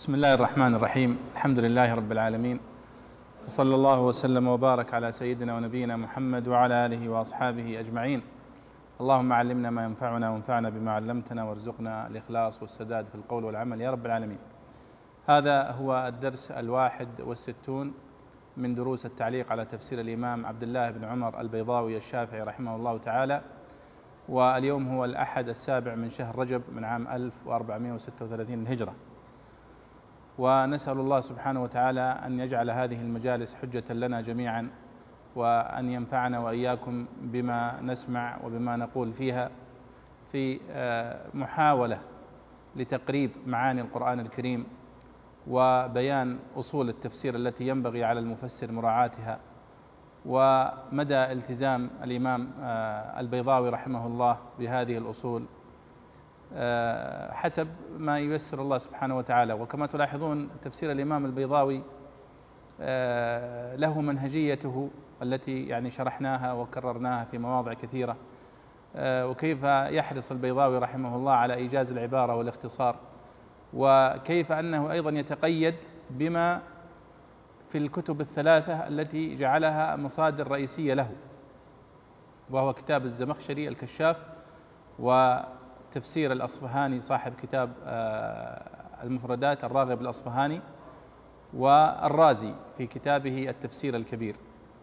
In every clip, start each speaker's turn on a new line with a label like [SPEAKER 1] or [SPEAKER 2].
[SPEAKER 1] بسم الله الرحمن الرحيم. الحمد لله رب العالمين، وصلى الله وسلم وبارك على سيدنا ونبينا محمد وعلى آله وأصحابه أجمعين. اللهم علمنا ما ينفعنا وانفعنا بما علمتنا، وارزقنا الإخلاص والسداد في القول والعمل يا رب العالمين. هذا هو الدرس 61 من دروس التعليق على تفسير الإمام عبد الله بن عمر البيضاوي الشافعي رحمه الله تعالى، واليوم هو الأحد 7 من شهر رجب من عام 1436 الهجرة. ونسأل الله سبحانه وتعالى أن يجعل هذه المجالس حجة لنا جميعا، وأن ينفعنا وإياكم بما نسمع وبما نقول فيها، في محاولة لتقريب معاني القرآن الكريم وبيان أصول التفسير التي ينبغي على المفسر مراعاتها، ومدى التزام الإمام البيضاوي رحمه الله بهذه الأصول حسب ما ييسر الله سبحانه وتعالى. وكما تلاحظون تفسير الإمام البيضاوي له منهجيته التي يعني شرحناها وكررناها في مواضع كثيرة، وكيف يحرص البيضاوي رحمه الله على إيجاز العبارة والاختصار، وكيف أنه أيضا يتقيد بما في الكتب الثلاثة التي جعلها مصادر رئيسية له، وهو كتاب الزمخشري الكشاف، وتفسير الأصفهاني صاحب كتاب المفردات الراغب الأصفهاني، والرازي في كتابه التفسير الكبير.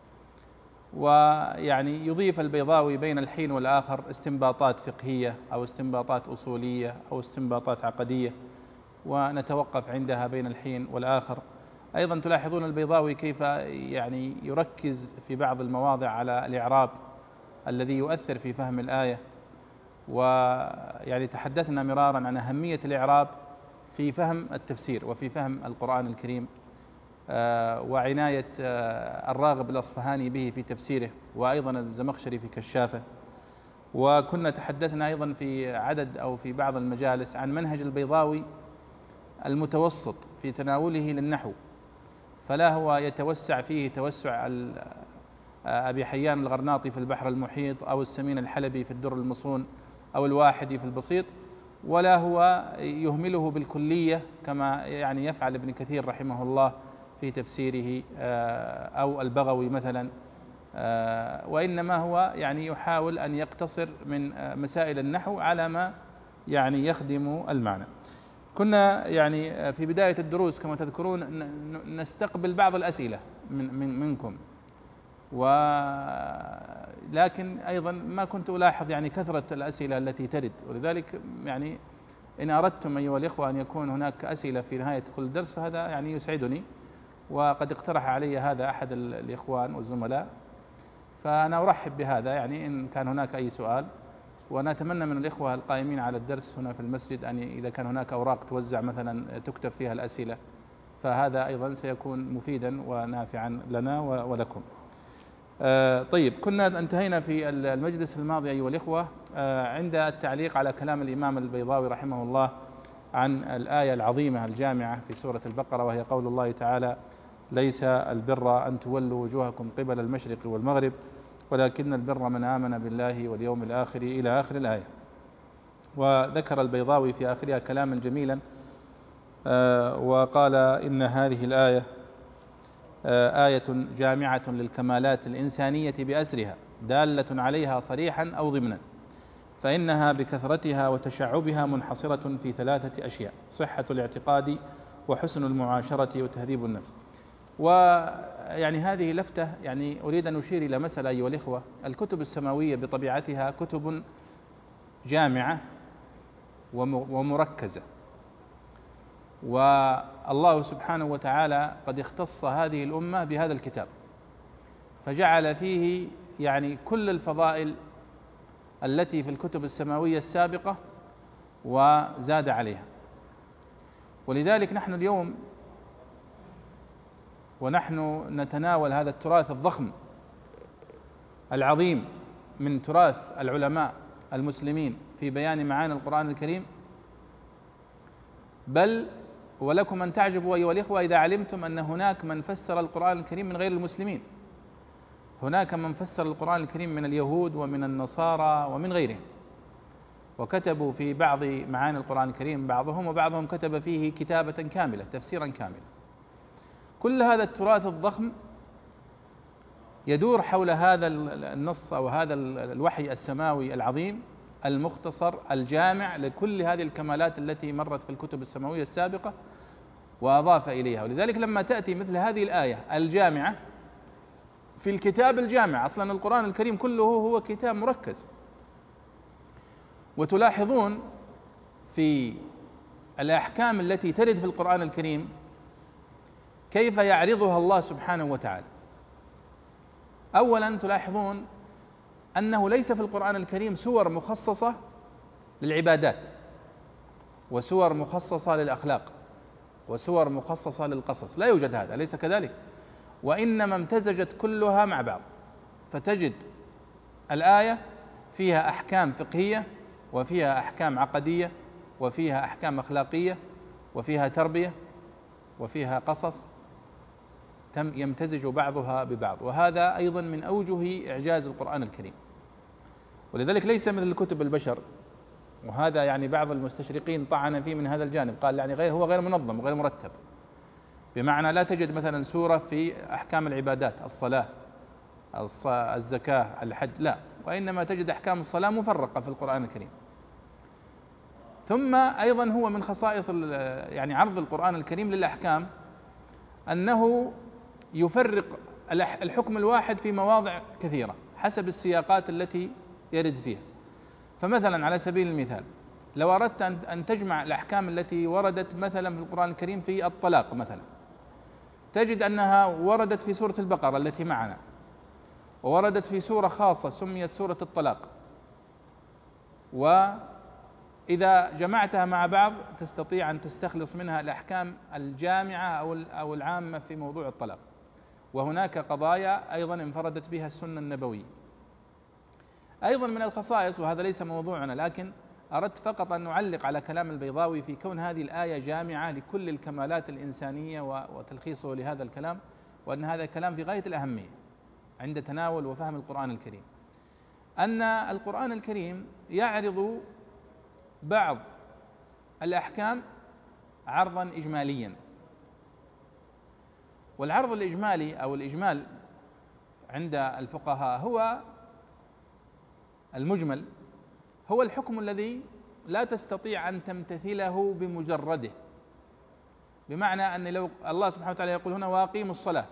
[SPEAKER 1] ويعني يضيف البيضاوي بين الحين والآخر استنباطات فقهية أو استنباطات أصولية أو استنباطات عقدية، ونتوقف عندها بين الحين والآخر. أيضا تلاحظون البيضاوي كيف يعني يركز في بعض المواضع على الإعراب الذي يؤثر في فهم الآية، ويعني تحدثنا مرارا عن أهمية الإعراب في فهم التفسير وفي فهم القرآن الكريم، وعناية الراغب الأصفهاني به في تفسيره، وأيضا الزمخشري في كشافه. وكنا تحدثنا أيضا في عدد أو في بعض المجالس عن منهج البيضاوي المتوسط في تناوله للنحو، فلا هو يتوسع فيه توسع أبي حيان الغرناطي في البحر المحيط، أو السمين الحلبي في الدر المصون، أو الواحدي في البسيط، ولا هو يهمله بالكلية كما يعني يفعل ابن كثير رحمه الله في تفسيره، أو البغوي مثلا، وإنما هو يعني يحاول أن يقتصر من مسائل النحو على ما يعني يخدم المعنى. كنا يعني في بداية الدروس كما تذكرون نستقبل بعض الأسئلة منكم، ولكن أيضا ما كنت ألاحظ يعني كثرة الأسئلة التي ترد، ولذلك يعني إن أردتم أيها الإخوة أن يكون هناك أسئلة في نهاية كل درس فهذا يعني يسعدني، وقد اقترح علي هذا أحد الإخوان والزملاء، فأنا أرحب بهذا يعني إن كان هناك أي سؤال. ونتمنى من الإخوة القائمين على الدرس هنا في المسجد أن إذا كان هناك أوراق توزع مثلا تكتب فيها الأسئلة، فهذا أيضا سيكون مفيدا ونافعا لنا ولكم. طيب، كنا انتهينا في المجلس الماضي أيها الإخوة عند التعليق على كلام الإمام البيضاوي رحمه الله عن الآية العظيمة الجامعة في سورة البقرة، وهي قول الله تعالى: ليس البر أن تولوا وجوهكم قبل المشرق والمغرب ولكن البر من آمن بالله واليوم الآخر إلى آخر الآية. وذكر البيضاوي في آخرها كلاما جميلا، وقال: إن هذه الآية آية جامعة للكمالات الإنسانية بأسرها، دالة عليها صريحا أو ضمنا، فإنها بكثرتها وتشعبها منحصرة في 3 أشياء: صحة الاعتقاد، وحسن المعاشرة، وتهذيب النفس. ويعني هذه لفتة يعني أريد أن أشير إلى مسألة أيها الإخوة. الكتب السماوية بطبيعتها كتب جامعة ومركزة، والله سبحانه وتعالى قد اختص هذه الأمة بهذا الكتاب، فجعل فيه يعني كل الفضائل التي في الكتب السماوية السابقة وزاد عليها. ولذلك نحن اليوم ونحن نتناول هذا التراث الضخم العظيم من تراث العلماء المسلمين في بيان معاني القرآن الكريم، بل ولكم أن تعجبوا أيها الإخوة إذا علمتم أن هناك من فسر القرآن الكريم من غير المسلمين. هناك من فسر القرآن الكريم من اليهود ومن النصارى ومن غيرهم، وكتبوا في بعض معاني القرآن الكريم بعضهم، وبعضهم كتب فيه كتابة كاملة تفسيرا كاملا. كل هذا التراث الضخم يدور حول هذا النص أو هذا الوحي السماوي العظيم المختصر الجامع لكل هذه الكمالات التي مرت في الكتب السماوية السابقة وأضاف إليها. ولذلك لما تأتي مثل هذه الآية الجامعة في الكتاب الجامع، أصلا القرآن الكريم كله هو كتاب مركز، وتلاحظون في الأحكام التي ترد في القرآن الكريم كيف يعرضها الله سبحانه وتعالى. أولا تلاحظون أنه ليس في القرآن الكريم سور مخصصة للعبادات، وسور مخصصة للأخلاق، وسور مخصصة للقصص، لا يوجد هذا، ليس كذلك، وإنما امتزجت كلها مع بعض، فتجد الآية فيها أحكام فقهية، وفيها أحكام عقدية، وفيها أحكام أخلاقية، وفيها تربية، وفيها قصص، يمتزج بعضها ببعض. وهذا أيضا من أوجه إعجاز القرآن الكريم. ولذلك ليس مثل كتب البشر، وهذا يعني بعض المستشرقين طعن فيه من هذا الجانب، قال يعني هو غير منظم وغير مرتب، بمعنى لا تجد مثلا سورة في أحكام العبادات، الصلاة، الزكاة، الحج، لا، وإنما تجد أحكام الصلاة مفرقة في القرآن الكريم. ثم أيضا هو من خصائص يعني عرض القرآن الكريم للأحكام أنه يفرق الحكم الواحد في مواضع كثيرة حسب السياقات التي يرد فيها. فمثلا على سبيل المثال لو أردت أن تجمع الأحكام التي وردت مثلا في القرآن الكريم في الطلاق مثلا، تجد أنها وردت في سورة البقرة التي معنا، ووردت في سورة خاصة سميت سورة الطلاق، وإذا جمعتها مع بعض تستطيع أن تستخلص منها الأحكام الجامعة أو العامة في موضوع الطلاق. وهناك قضايا أيضا انفردت بها السنة النبوية. أيضا من الخصائص، وهذا ليس موضوعنا، لكن أردت فقط أن نعلق على كلام البيضاوي في كون هذه الآية جامعة لكل الكمالات الإنسانية وتلخيصه لهذا الكلام، وأن هذا الكلام في غاية الأهمية عند تناول وفهم القرآن الكريم، أن القرآن الكريم يعرض بعض الأحكام عرضا إجماليا. والعرض الإجمالي أو الإجمال عند الفقهاء هو المجمل، هو الحكم الذي لا تستطيع أن تمتثله بمجرده، بمعنى أن لو الله سبحانه وتعالى يقول هنا وأقيموا الصلاة،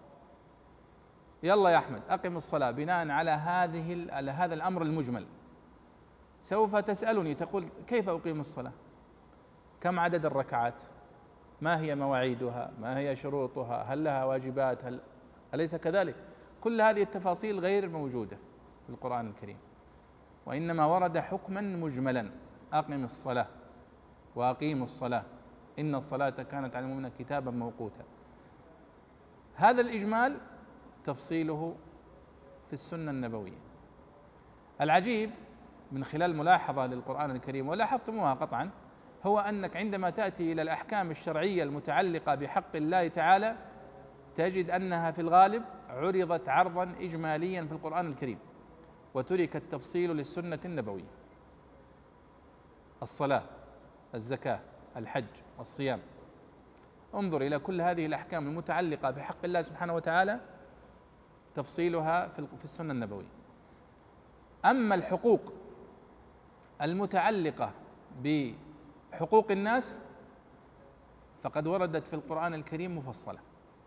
[SPEAKER 1] يلا يا أحمد أقم الصلاة، بناء على هذا الأمر المجمل سوف تسألني تقول كيف أقيم الصلاة؟ كم عدد الركعات؟ ما هي مواعيدها؟ ما هي شروطها؟ هل لها واجبات؟ أليس كذلك؟ كل هذه التفاصيل غير موجودة في القرآن الكريم، وإنما ورد حكما مجملا: أقم الصلاة وأقيموا الصلاة إن الصلاة كانت على المؤمنين كتابا موقوتا. هذا الإجمال تفصيله في السنة النبوية. العجيب من خلال ملاحظة للقرآن الكريم، ولاحظتموها قطعا، هو أنك عندما تأتي إلى الأحكام الشرعية المتعلقة بحق الله تعالى تجد أنها في الغالب عرضت عرضا إجماليا في القرآن الكريم، وترك التفصيل للسنة النبوية. الصلاة، الزكاة، الحج، الصيام، انظر إلى كل هذه الأحكام المتعلقة بحق الله سبحانه وتعالى تفصيلها في السنة النبوية. أما الحقوق المتعلقة بحقوق الناس فقد وردت في القرآن الكريم مفصلة.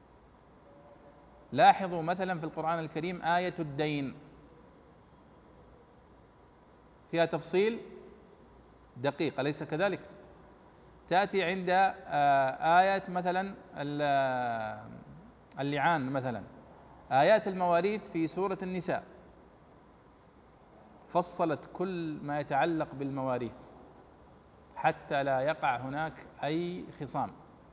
[SPEAKER 1] لاحظوا مثلا في القرآن الكريم آية الدين فيها تفصيل دقيق، أليس كذلك؟ تأتي عند آية مثلا اللعان، مثلا آيات المواريث في سورة النساء فصلت كل ما يتعلق بالمواريث حتى لا يقع هناك أي خصام،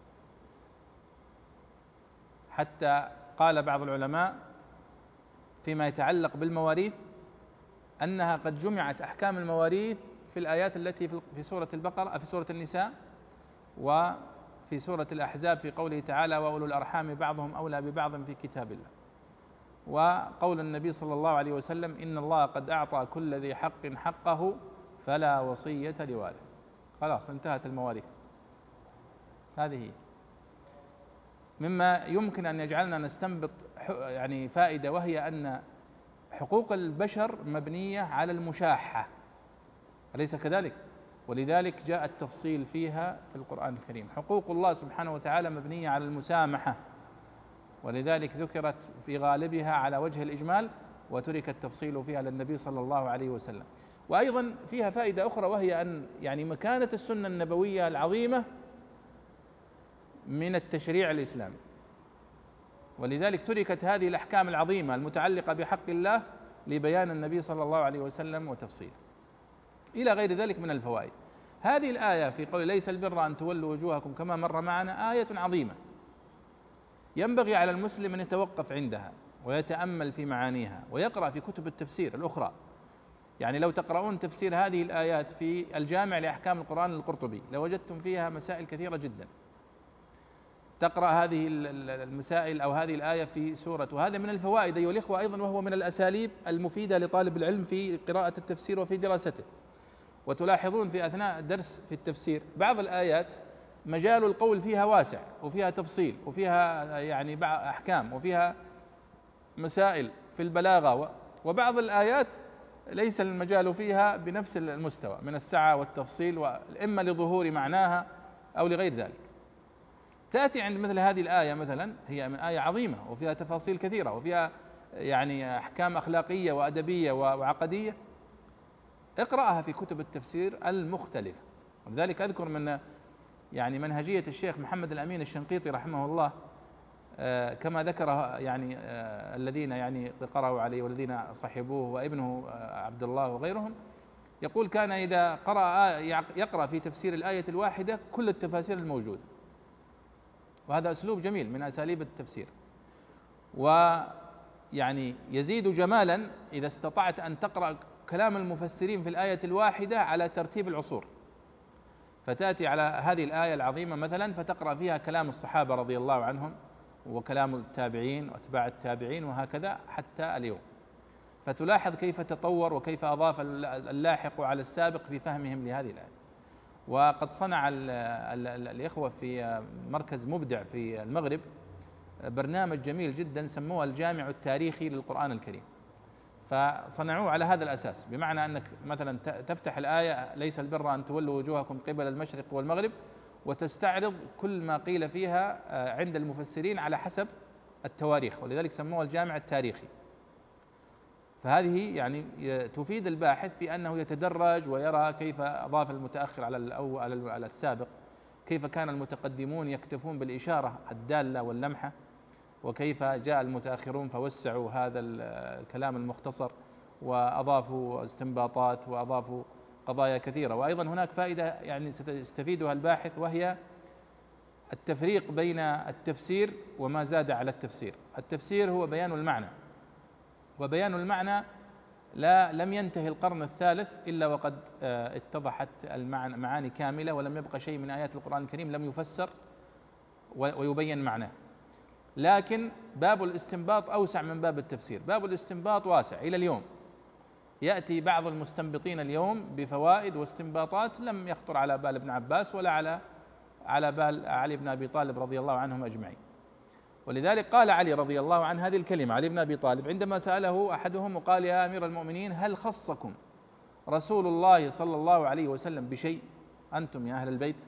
[SPEAKER 1] حتى قال بعض العلماء فيما يتعلق بالمواريث أنها قد جمعت أحكام المواريث في الآيات التي في سورة البقرة، في سورة النساء، وفي سورة الأحزاب في قوله تعالى وأولو الأرحام بعضهم أولى ببعض في كتاب الله، وقول النبي صلى الله عليه وسلم إن الله قد أعطى كل ذي حق حقه فلا وصية لوارث. خلاص انتهت المواريث. هذه هي. مما يمكن أن يجعلنا نستنبط يعني فائدة، وهي أن حقوق البشر مبنية على المشاحة، أليس كذلك؟ ولذلك جاء التفصيل فيها في القرآن الكريم. حقوق الله سبحانه وتعالى مبنية على المسامحة، ولذلك ذكرت في غالبها على وجه الإجمال، وترك التفصيل فيها للنبي صلى الله عليه وسلم. وأيضا فيها فائدة أخرى، وهي أن يعني مكانة السنة النبوية العظيمة من التشريع الإسلامي، ولذلك تركت هذه الأحكام العظيمة المتعلقة بحق الله لبيان النبي صلى الله عليه وسلم وتفصيله، إلى غير ذلك من الفوائد. هذه الآية في قول ليس البر أن تولوا وجوهكم كما مر معنا آية عظيمة، ينبغي على المسلم أن يتوقف عندها ويتأمل في معانيها ويقرأ في كتب التفسير الأخرى. يعني لو تقرؤون تفسير هذه الآيات في الجامع لأحكام القرآن للقرطبي لوجدتم فيها مسائل كثيرة جدا. تقرأ هذه المسائل أو هذه الآية في سورة، وهذا من الفوائد أيها الإخوة أيضا، وهو من الأساليب المفيدة لطالب العلم في قراءة التفسير وفي دراسته. وتلاحظون في أثناء الدرس في التفسير بعض الآيات مجال القول فيها واسع، وفيها تفصيل، وفيها يعني أحكام، وفيها مسائل في البلاغة، وبعض الآيات ليس المجال فيها بنفس المستوى من السعة والتفصيل، إما لظهور معناها أو لغير ذلك. تأتي عند مثل هذه الآية مثلا، هي من آية عظيمة وفيها تفاصيل كثيرة وفيها يعني أحكام أخلاقية وأدبية وعقدية، اقرأها في كتب التفسير المختلفة. ولذلك أذكر من يعني منهجية الشيخ محمد الأمين الشنقيطي رحمه الله، كما ذكر يعني الذين يعني قرأوا عليه والذين صحبوه وابنه عبد الله وغيرهم، يقول كان إذا يقرأ في تفسير الآية الواحدة كل التفاسير الموجودة، وهذا أسلوب جميل من أساليب التفسير، ويعني يزيد جمالا إذا استطعت أن تقرأ كلام المفسرين في الآية الواحدة على ترتيب العصور، فتأتي على هذه الآية العظيمة مثلا فتقرأ فيها كلام الصحابة رضي الله عنهم وكلام التابعين وأتباع التابعين وهكذا حتى اليوم، فتلاحظ كيف تطور وكيف أضاف اللاحق على السابق في فهمهم لهذه الآية. وقد صنع الإخوة في مركز مبدع في المغرب برنامج جميل جدا سموه الجامع التاريخي للقرآن الكريم، فصنعوه على هذا الأساس، بمعنى أنك مثلا تفتح الآية ليس البر أن تولوا وجوهكم قبل المشرق والمغرب، وتستعرض كل ما قيل فيها عند المفسرين على حسب التواريخ، ولذلك سموه الجامع التاريخي. فهذه يعني تفيد الباحث في أنه يتدرج ويرى كيف أضاف المتأخر على السابق، كيف كان المتقدمون يكتفون بالإشارة الدالة واللمحة، وكيف جاء المتأخرون فوسعوا هذا الكلام المختصر وأضافوا استنباطات وأضافوا قضايا كثيرة. وأيضا هناك فائدة يعني سيستفيدها الباحث، وهي التفريق بين التفسير وما زاد على التفسير. التفسير هو بيان المعنى، وبيان المعنى لم ينتهي القرن الثالث إلا وقد اتضحت المعاني كاملة، ولم يبقى شيء من آيات القرآن الكريم لم يفسر ويبين معناه. لكن باب الاستنباط أوسع من باب التفسير، باب الاستنباط واسع إلى اليوم، يأتي بعض المستنبطين اليوم بفوائد واستنباطات لم يخطر على بال ابن عباس ولا على بال علي بن أبي طالب رضي الله عنهم أجمعين. ولذلك قال علي رضي الله عنه هذه الكلمة، علي بن أبي طالب، عندما سأله أحدهم وقال يا أمير المؤمنين هل خصكم رسول الله صلى الله عليه وسلم بشيء أنتم يا أهل البيت؟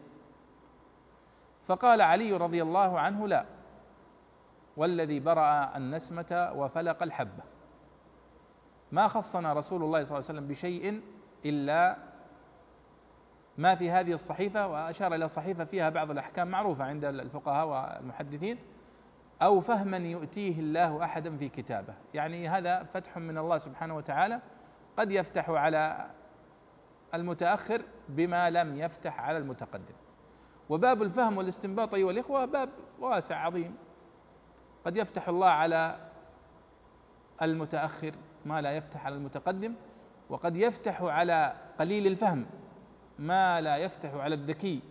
[SPEAKER 1] فقال علي رضي الله عنه لا، والذي برأ النسمة وفلق الحبة، ما خصنا رسول الله صلى الله عليه وسلم بشيء إلا ما في هذه الصحيفة، وأشار إلى صحيفة فيها بعض الأحكام معروفة عند الفقهاء والمحدثين، أو فهما يؤتيه الله أحدا في كتابه. يعني هذا فتح من الله سبحانه وتعالى قد يفتح على المتأخر بما لم يفتح على المتقدم. وباب الفهم والاستنباط أيها الإخوة باب واسع عظيم، قد يفتح الله على المتأخر ما لا يفتح على المتقدم، وقد يفتح على قليل الفهم ما لا يفتح على الذكي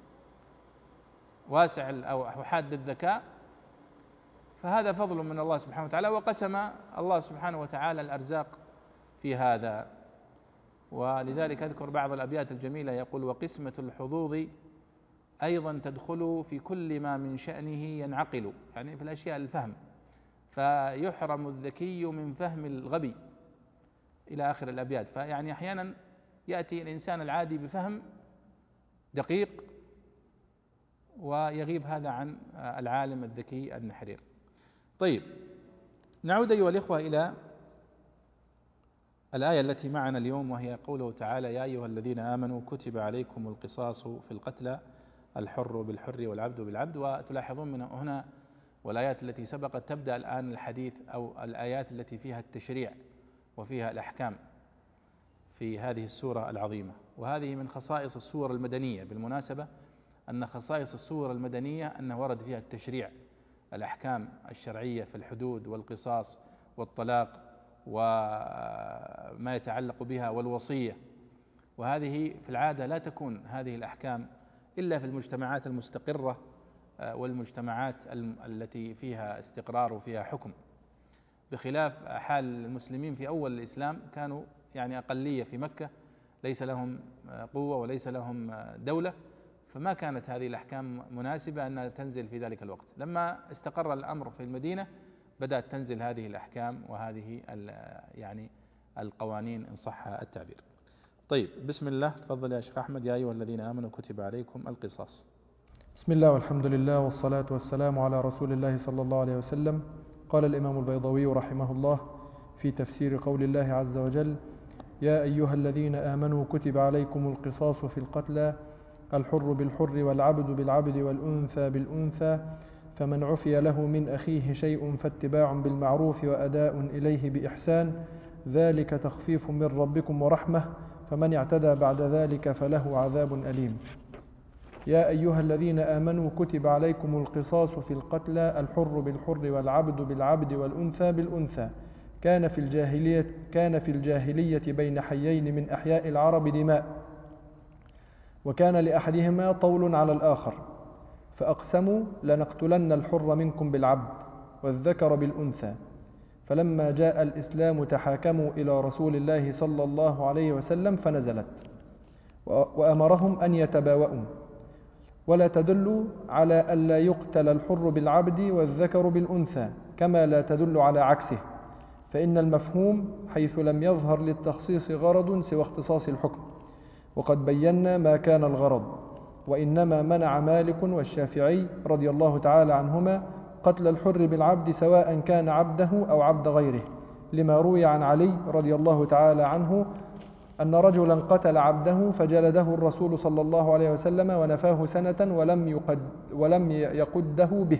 [SPEAKER 1] واسع أو حاد الذكاء. فهذا فضل من الله سبحانه وتعالى، وقسم الله سبحانه وتعالى الأرزاق في هذا. ولذلك أذكر بعض الأبيات الجميلة يقول: وقسمة الحظوظ أيضا تدخل في كل ما من شأنه ينعقل، يعني في الأشياء الفهم، فيحرم الذكي من فهم الغبي، إلى آخر الأبيات. فيعني أحيانا يأتي الإنسان العادي بفهم دقيق ويغيب هذا عن العالم الذكي النحرير. طيب، نعود أيها الإخوة إلى الآية التي معنا اليوم، وهي قوله تعالى: يا أيها الذين آمنوا كتب عليكم القصاص في القتلى الحر بالحر والعبد بالعبد. وتلاحظون من هنا والآيات التي سبقت تبدأ الآن الحديث أو الآيات التي فيها التشريع وفيها الأحكام في هذه السورة العظيمة. وهذه من خصائص السور المدنية بالمناسبة، أن خصائص السور المدنية أنه ورد فيها التشريع، الأحكام الشرعية في الحدود والقصاص والطلاق وما يتعلق بها والوصية. وهذه في العادة لا تكون هذه الأحكام إلا في المجتمعات المستقرة والمجتمعات التي فيها استقرار وفيها حكم، بخلاف حال المسلمين في أول الإسلام، كانوا يعني أقلية في مكة، ليس لهم قوة وليس لهم دولة، فما كانت هذه الأحكام مناسبة أنها تنزل في ذلك الوقت. لما استقر الأمر في المدينة بدأت تنزل هذه الأحكام وهذه يعني القوانين إن صح التعبير. طيب، بسم الله، تفضل يا شيخ أحمد. يا أيها الذين آمنوا كتب عليكم القصاص.
[SPEAKER 2] بسم الله والحمد لله والصلاة والسلام على رسول الله صلى الله عليه وسلم. قال الإمام البيضاوي رحمه الله في تفسير قول الله عز وجل: يا أيها الذين آمنوا كتب عليكم القصاص في القتلى الحر بالحر والعبد بالعبد والأنثى بالأنثى، فمن عفي له من أخيه شيء فاتباع بالمعروف وأداء إليه بإحسان، ذلك تخفيف من ربكم ورحمة، فمن اعتدى بعد ذلك فله عذاب أليم. يا أيها الذين آمنوا كتب عليكم القصاص في القتلى الحر بالحر والعبد بالعبد والأنثى بالأنثى، كان في الجاهلية بين حيين من أحياء العرب دماء، وكان لأحدهما طول على الآخر، فأقسموا لنقتلن الحر منكم بالعبد والذكر بالأنثى، فلما جاء الإسلام تحاكموا إلى رسول الله صلى الله عليه وسلم فنزلت، وأمرهم أن يتباوأوا، ولا تدل على ألا يقتل الحر بالعبد والذكر بالأنثى، كما لا تدل على عكسه، فإن المفهوم حيث لم يظهر للتخصيص غرض سوى اختصاص الحكم، وقد بينا ما كان الغرض، وإنما منع مالك والشافعي رضي الله تعالى عنهما قتل الحر بالعبد سواء كان عبده أو عبد غيره، لما روي عن علي رضي الله تعالى عنه أن رجلا قتل عبده فجلده الرسول صلى الله عليه وسلم ونفاه سنة ولم يقده به.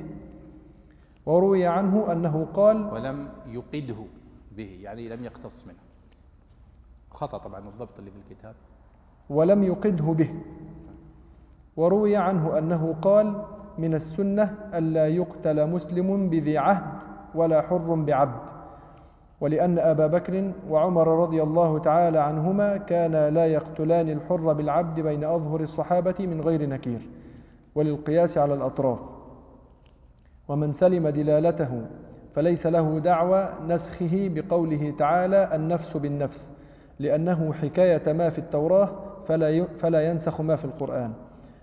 [SPEAKER 2] وروي عنه أنه قال:
[SPEAKER 1] ولم يقده به، يعني لم يقتص منه، خطأ طبعا الضبط اللي في الكتاب،
[SPEAKER 2] ولم يقده به. وروي عنه أنه قال: من السنة ألا يقتل مسلم بذي عهد ولا حر بعبد، ولأن أبا بكر وعمر رضي الله تعالى عنهما كانا لا يقتلان الحر بالعبد بين أظهر الصحابة من غير نكير، وللقياس على الأطراف، ومن سلم دلالته فليس له دعوى نسخه بقوله تعالى: النفس بالنفس، لأنه حكاية ما في التوراة فلا ينسخ ما في القرآن.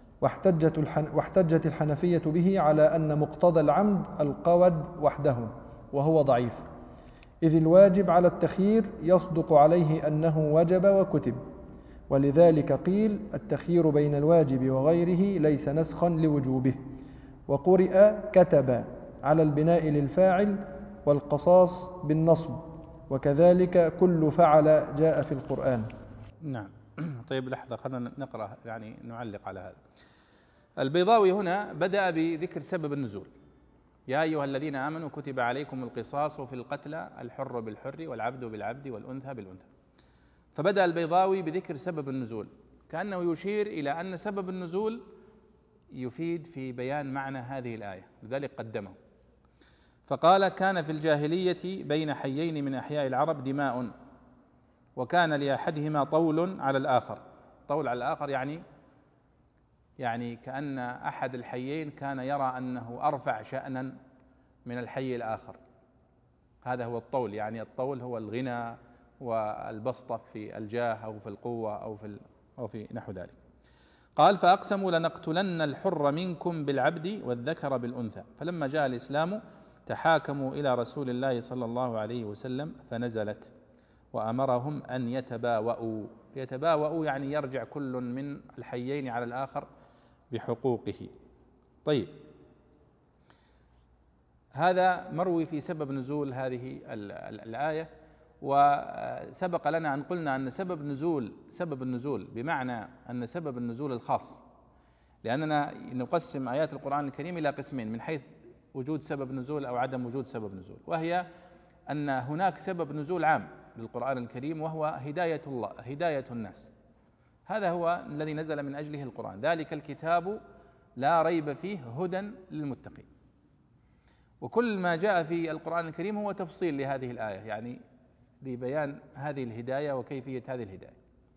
[SPEAKER 2] واحتجت الحنفية به على أن مقتضى العمد القود وحده، وهو ضعيف، إذ الواجب على التخيير يصدق عليه أنه وجب وكتب، ولذلك قيل: التخيير بين الواجب وغيره ليس نسخا لوجوبه. وقرئ كتب على البناء للفاعل، والقصاص بالنصب، وكذلك كل فعل جاء في القرآن.
[SPEAKER 1] نعم. طيب لحظة، خلنا نقرأ يعني نعلق على هذا. البيضاوي هنا بدأ بذكر سبب النزول: يا أيها الذين آمنوا كتب عليكم القصاص في القتلى الحر بالحر والعبد بالعبد والأنثى بالأنثى. فبدأ البيضاوي بذكر سبب النزول، كأنه يشير إلى أن سبب النزول يفيد في بيان معنى هذه الآية، لذلك قدمه. فقال: كان في الجاهلية بين حيين من أحياء العرب دماء، وكان لأحدهما طول على الآخر. طول على الآخر يعني كأن أحد الحيين كان يرى أنه أرفع شأنا من الحي الآخر، هذا هو الطول. يعني الطول هو الغنى والبسطة في الجاه أو في القوة أو في نحو ذلك. قال فأقسموا لنقتلن الحر منكم بالعبد والذكر بالأنثى، فلما جاء الإسلام تحاكموا إلى رسول الله صلى الله عليه وسلم فنزلت وأمرهم أن يتباوأوا يعني يرجع كل من الحيين على الآخر بحقوقه. طيب، هذا مروي في سبب نزول هذه الآية. وسبق لنا أن قلنا أن سبب النزول بمعنى أن سبب النزول الخاص، لأننا نقسم آيات القرآن الكريم إلى قسمين من حيث وجود سبب نزول أو عدم وجود سبب نزول، وهي أن هناك سبب نزول عام للقرآن الكريم وهو هداية الله، هداية الناس. هذا هو الذي نزل من أجله القرآن، ذلك الكتاب لا ريب فيه هدى للمتقين. وكل ما جاء في القرآن الكريم هو تفصيل لهذه الآية، يعني لبيان هذه الهداية وكيفية هذه الهداية.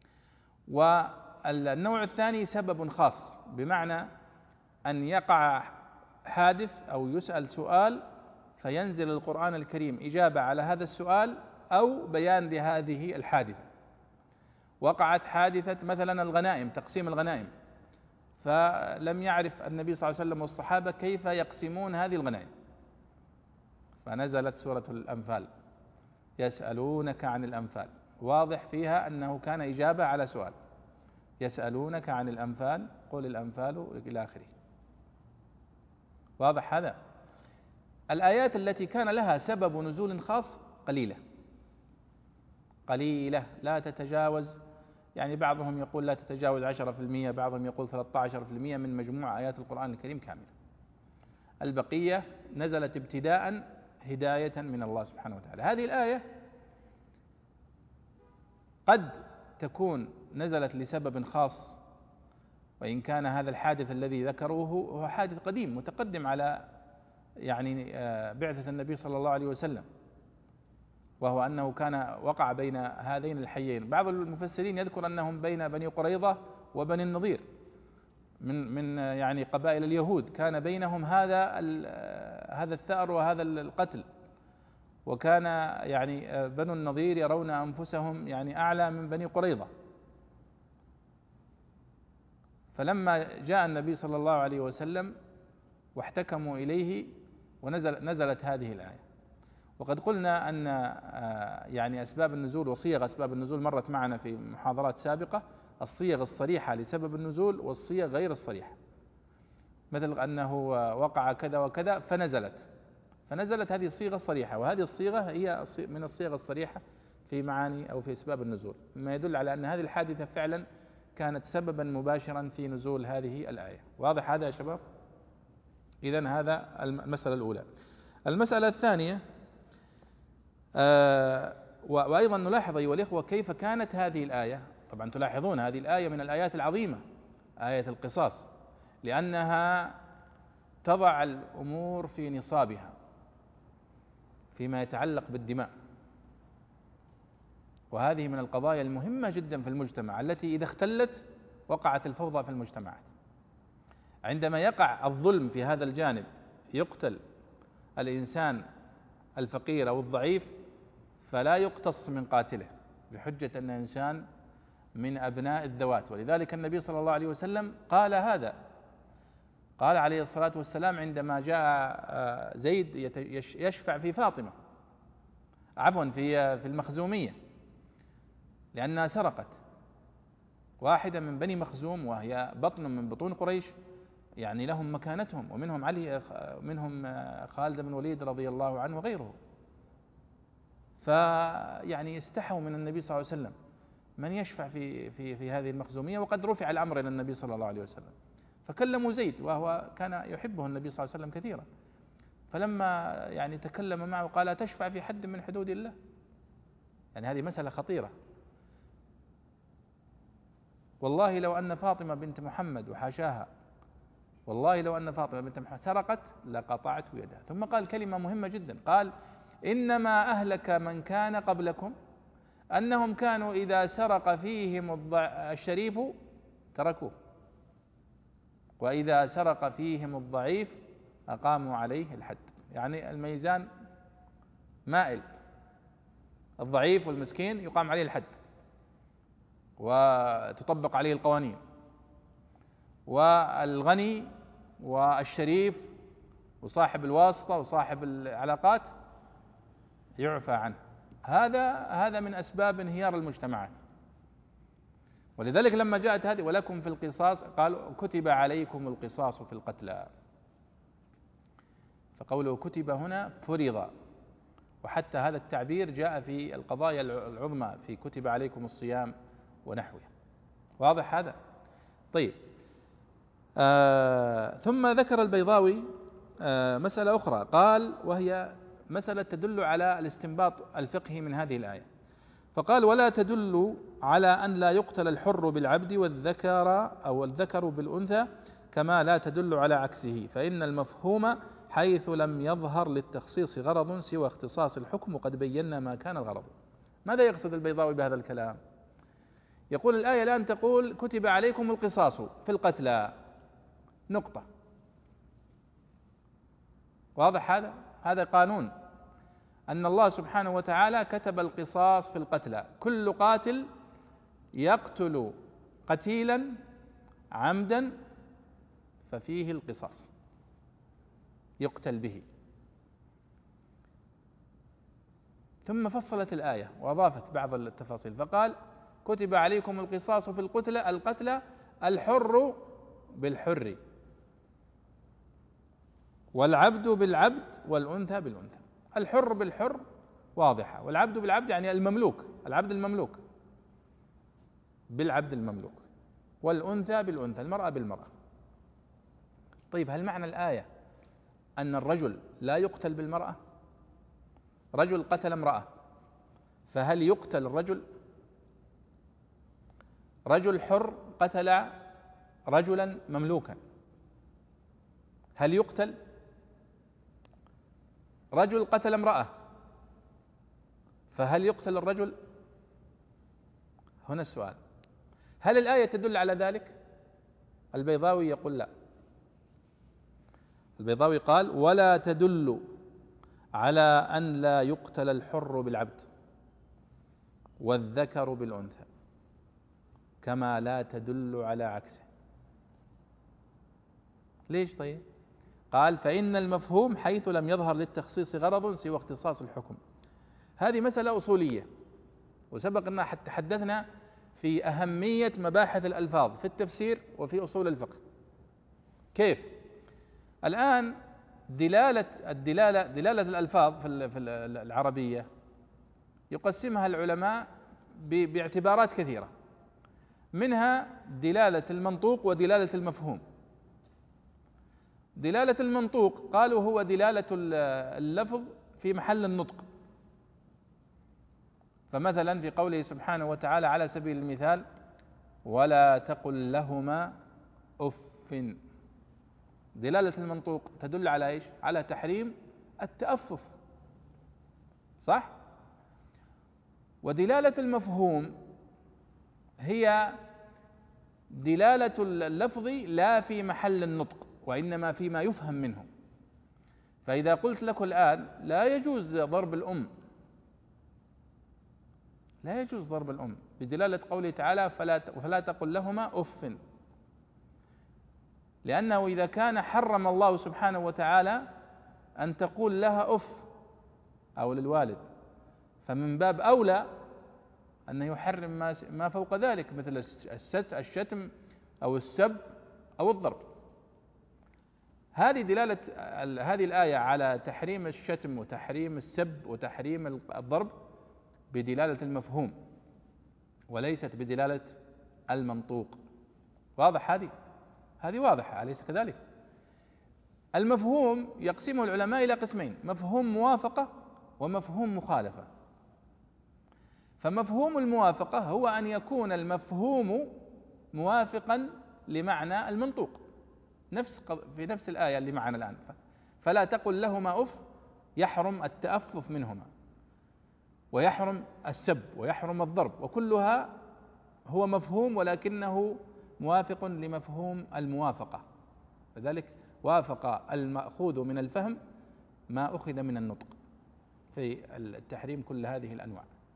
[SPEAKER 1] والنوع الثاني سبب خاص، بمعنى أن يقع حادث أو يسأل سؤال فينزل القرآن الكريم إجابة على هذا السؤال أو بيان لهذه الحادثة. وقعت حادثة مثلا الغنائم، تقسيم الغنائم، فلم يعرف النبي صلى الله عليه وسلم والصحابة كيف يقسمون هذه الغنائم، فنزلت سورة الأنفال يسألونك عن الأنفال، واضح فيها أنه كان إجابة على سؤال، يسألونك عن الأنفال قل الأنفال إلى آخره. واضح هذا؟ الآيات التي كان لها سبب نزول خاص قليلة لا تتجاوز، يعني بعضهم يقول لا تتجاوز 10%، بعضهم يقول 13% من مجموع آيات القرآن الكريم كاملة. البقية نزلت ابتداء هداية من الله سبحانه وتعالى. هذه الآية قد تكون نزلت لسبب خاص، وإن كان هذا الحادث الذي ذكروه هو حادث قديم متقدم على يعني بعثة النبي صلى الله عليه وسلم، وهو أنه كان وقع بين هذين الحيين. بعض المفسرين يذكر أنهم بين بني قريظة وبني النضير من يعني قبائل اليهود، كان بينهم هذا الثأر وهذا القتل، وكان يعني بنو النضير يرون أنفسهم يعني أعلى من بني قريظة. فلما جاء النبي صلى الله عليه وسلم واحتكموا إليه ونزلت هذه الآية. وقد قلنا أن يعني أسباب النزول وصيغ أسباب النزول مرت معنا في محاضرات سابقة، الصيغ الصريحة لسبب النزول والصيغ غير الصريحة، مثل أنه وقع كذا وكذا فنزلت هذه الصيغة الصريحة، وهذه الصيغة هي من الصيغ الصريحة في معاني أو في أسباب النزول، مما يدل على أن هذه الحادثة فعلا كانت سببا مباشرا في نزول هذه الآية. واضح هذا يا شباب؟ إذن هذا المسألة الأولى. المسألة الثانية، وأيضا نلاحظ أيها الإخوة كيف كانت هذه الآية. طبعا تلاحظون هذه الآية من الآيات العظيمة، آية القصاص، لأنها تضع الأمور في نصابها فيما يتعلق بالدماء، وهذه من القضايا المهمة جدا في المجتمع التي إذا اختلت وقعت الفوضى في المجتمعات. عندما يقع الظلم في هذا الجانب، يقتل الإنسان الفقير أو الضعيف، فلا يقتص من قاتله بحجة أن إنسان من أبناء الذوات. ولذلك النبي صلى الله عليه وسلم قال هذا، قال عليه الصلاة والسلام عندما جاء زيد يشفع في فاطمة، عفوا في المخزومية، لأنها سرقت واحدة من بني مخزوم، وهي بطن من بطون قريش، يعني لهم مكانتهم، ومنهم علي، منهم خالد بن الوليد رضي الله عنه وغيره. فيعني استحوا من النبي صلى الله عليه وسلم من يشفع في هذه المخزومية، وقد رفع الأمر إلى النبي صلى الله عليه وسلم، فكلموا زيد وهو كان يحبه النبي صلى الله عليه وسلم كثيرا، فلما يعني تكلم معه قال تشفع في حد من حدود الله، يعني هذه مسألة خطيرة. والله لو أن فاطمة بنت محمد، وحاشاها، والله لو أن فاطمة بنت محمد سرقت لقطعت يدها. ثم قال كلمة مهمة جدا، قال إنما أهلك من كان قبلكم أنهم كانوا إذا سرق فيهم الشريف تركوه، وإذا سرق فيهم الضعيف أقاموا عليه الحد. يعني الميزان مائل، الضعيف والمسكين يقام عليه الحد وتطبق عليه القوانين، والغني والشريف وصاحب الواسطة وصاحب العلاقات يعفى عنه. هذا من أسباب انهيار المجتمعات. ولذلك لما جاءت هذه ولكم في القصاص قال كتب عليكم القصاص في القتلى، فقوله كتب هنا فرض، وحتى هذا التعبير جاء في القضايا العظمى في كتب عليكم الصيام ونحوه. واضح هذا؟ طيب. ثم ذكر البيضاوي مسألة أخرى قال، وهي مسألة تدل على الاستنباط الفقهي من هذه الآية، فقال ولا تدل على أن لا يقتل الحر بالعبد والذكر بالأنثى كما لا تدل على عكسه، فإن المفهوم حيث لم يظهر للتخصيص غرض سوى اختصاص الحكم وقد بينا ما كان الغرض. ماذا يقصد البيضاوي بهذا الكلام؟ يقول الآية الآن تقول كتب عليكم القصاص في القتلى نقطة. واضح هذا قانون أن الله سبحانه وتعالى كتب القصاص في القتلى، كل قاتل يقتل قتيلا عمدا ففيه القصاص يقتل به. ثم فصلت الآية وأضافت بعض التفاصيل فقال كتب عليكم القصاص في القتلى الحر بالحر والعبد بالعبد والأنثى بالأنثى. الحر بالحر واضحة، والعبد بالعبد يعني المملوك، العبد المملوك بالعبد المملوك، والأنثى بالأنثى المرأة بالمرأة. طيب هل معنى الآية أن الرجل لا يقتل بالمرأة؟ رجل قتل امرأة فهل يقتل الرجل؟ رجل حر قتل رجلا مملوكا هل يقتل؟ رجل قتل امرأة فهل يقتل الرجل؟ هنا السؤال، هل الآية تدل على ذلك؟ البيضاوي يقول لا. البيضاوي قال ولا تدل على أن لا يقتل الحر بالعبد والذكر بالأنثى كما لا تدل على عكسه. ليش طيب؟ قال فإن المفهوم حيث لم يظهر للتخصيص غرض سوى اختصاص الحكم. هذه مسألة أصولية، وسبق أن تحدثنا في أهمية مباحث الألفاظ في التفسير وفي أصول الفقه. كيف؟ الآن دلالة الألفاظ في العربية يقسمها العلماء باعتبارات كثيرة، منها دلالة المنطوق ودلالة المفهوم. دلالة المنطوق قالوا هو دلالة اللفظ في محل النطق، فمثلا في قوله سبحانه وتعالى على سبيل المثال ولا تقل لهما أف، دلالة المنطوق تدل على إيش؟ على تحريم التأفف، صح؟ ودلالة المفهوم هي دلالة اللفظ لا في محل النطق وإنما فيما يفهم منه. فإذا قلت لك الآن لا يجوز ضرب الأم، لا يجوز ضرب الأم بدلالة قوله تعالى فلا تقل لهما أف، لأنه إذا كان حرم الله سبحانه وتعالى أن تقول لها أف أو للوالد، فمن باب أولى أنه يحرم ما فوق ذلك مثل الشتم أو السب أو الضرب. هذه دلالة هذه الآية على تحريم الشتم وتحريم السب وتحريم الضرب بدلالة المفهوم وليست بدلالة المنطوق. واضح؟ هذه واضحة أليس كذلك؟ المفهوم يقسمه العلماء إلى قسمين، مفهوم موافقة ومفهوم مخالفة. فمفهوم الموافقة هو أن يكون المفهوم موافقا لمعنى المنطوق، في نفس الآية اللي معنا الآن، فلا تقل لهما أف يحرم التأفف منهما ويحرم السب ويحرم الضرب، وكلها هو مفهوم ولكنه موافق لمفهوم الموافقة، لذلك وافق المأخوذ من الفهم ما أخذ من النطق في التحريم كل هذه الأنواع.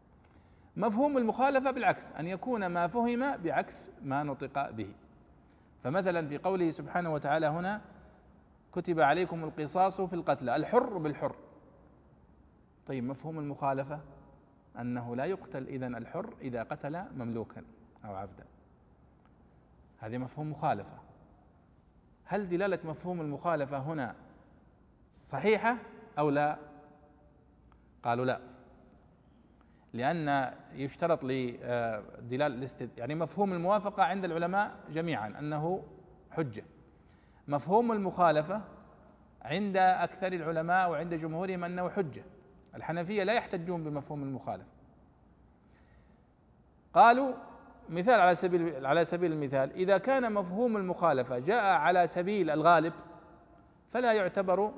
[SPEAKER 1] مفهوم المخالفة بالعكس، أن يكون ما فهم بعكس ما نطق به. فمثلا في قوله سبحانه وتعالى هنا: كتب عليكم القصاص في القتلى، الحر بالحر. طيب مفهوم المخالفة أنه لا يقتل إذن الحر إذا قتل مملوكا أو عبدا، هذه مفهوم مخالفة. هل دلالة مفهوم المخالفة هنا صحيحة أو لا؟ قالوا لا، لأن يشترط لدلالة يعني مفهوم الموافقة عند العلماء جميعا أنه حجة. مفهوم المخالفة عند أكثر العلماء وعند جمهورهم أنه حجة. الحنفية لا يحتجون بمفهوم المخالفة. قالوا مثال على سبيل المثال: إذا كان مفهوم المخالفة جاء على سبيل الغالب فلا يعتبر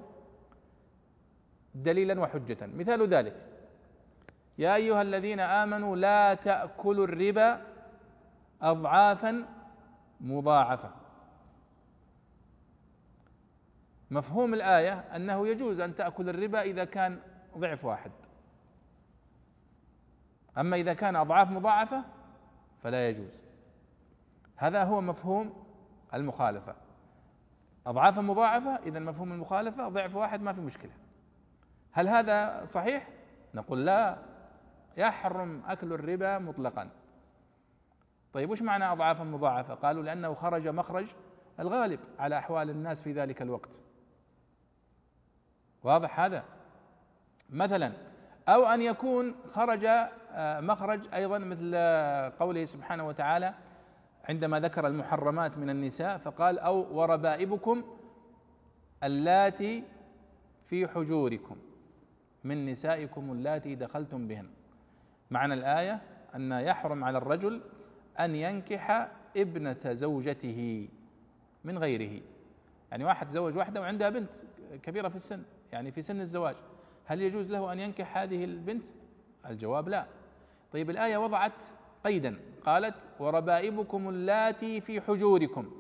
[SPEAKER 1] دليلا وحجة. مثال ذلك: يا أيها الذين آمنوا لا تأكلوا الربا أضعافا مضاعفة. مفهوم الآية أنه يجوز أن تأكل الربا إذا كان ضعف واحد، أما إذا كان أضعاف مضاعفة فلا يجوز. هذا هو مفهوم المخالفة، أضعاف مضاعفة، إذا مفهوم المخالفة ضعف واحد ما في مشكلة. هل هذا صحيح؟ نقول لا، يحرم أكل الربا مطلقا. طيب وش معنى أضعافا مضاعفة؟ قالوا لأنه خرج مخرج الغالب على أحوال الناس في ذلك الوقت. واضح هذا؟ مثلا أو أن يكون خرج مخرج أيضا مثل قوله سبحانه وتعالى عندما ذكر المحرمات من النساء فقال: أو وربائبكم اللاتي في حجوركم من نسائكم اللاتي دخلتم بهن. معنى الآية أن يحرم على الرجل أن ينكح ابنة زوجته من غيره. يعني واحد تزوج واحدة وعندها بنت كبيرة في السن، يعني في سن الزواج، هل يجوز له أن ينكح هذه البنت؟ الجواب لا. طيب الآية وضعت قيدا، قالت: وربائبكم اللاتي في حجوركم،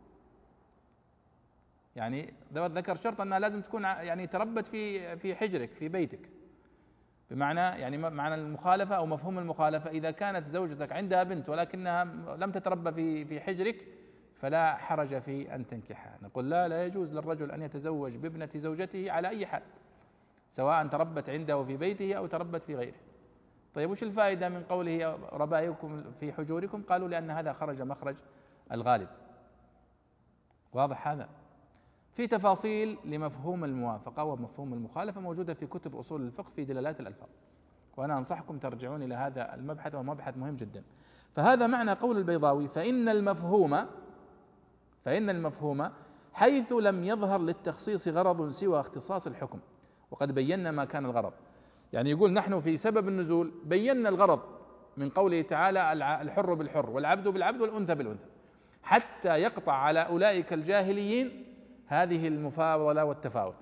[SPEAKER 1] يعني ذكر شرط أنها لازم تكون يعني تربت في حجرك في بيتك، بمعنى يعني معنى المخالفة أو مفهوم المخالفة: إذا كانت زوجتك عندها بنت ولكنها لم تتربى في حجرك فلا حرج في أن تنكحها. نقول لا، لا يجوز للرجل أن يتزوج بابنة زوجته على أي حال، سواء تربت عنده في بيته أو تربت في غيره. طيب وش الفائدة من قوله ربائبكم في حجوركم؟ قالوا لأن هذا خرج مخرج الغالب. واضح هذا؟ في تفاصيل لمفهوم الموافقة ومفهوم المخالفة موجودة في كتب أصول الفقه في دلالات الألفاظ، وأنا أنصحكم ترجعون إلى هذا المبحث، ومبحث مهم جدا. فهذا معنى قول البيضاوي: فإن المفهوم حيث لم يظهر للتخصيص غرض سوى اختصاص الحكم وقد بينا ما كان الغرض. يعني يقول نحن في سبب النزول بينا الغرض من قوله تعالى: الحر بالحر والعبد بالعبد والأنثى بالأنثى، حتى يقطع على أولئك الجاهليين هذه المفاضلة والتفاوت.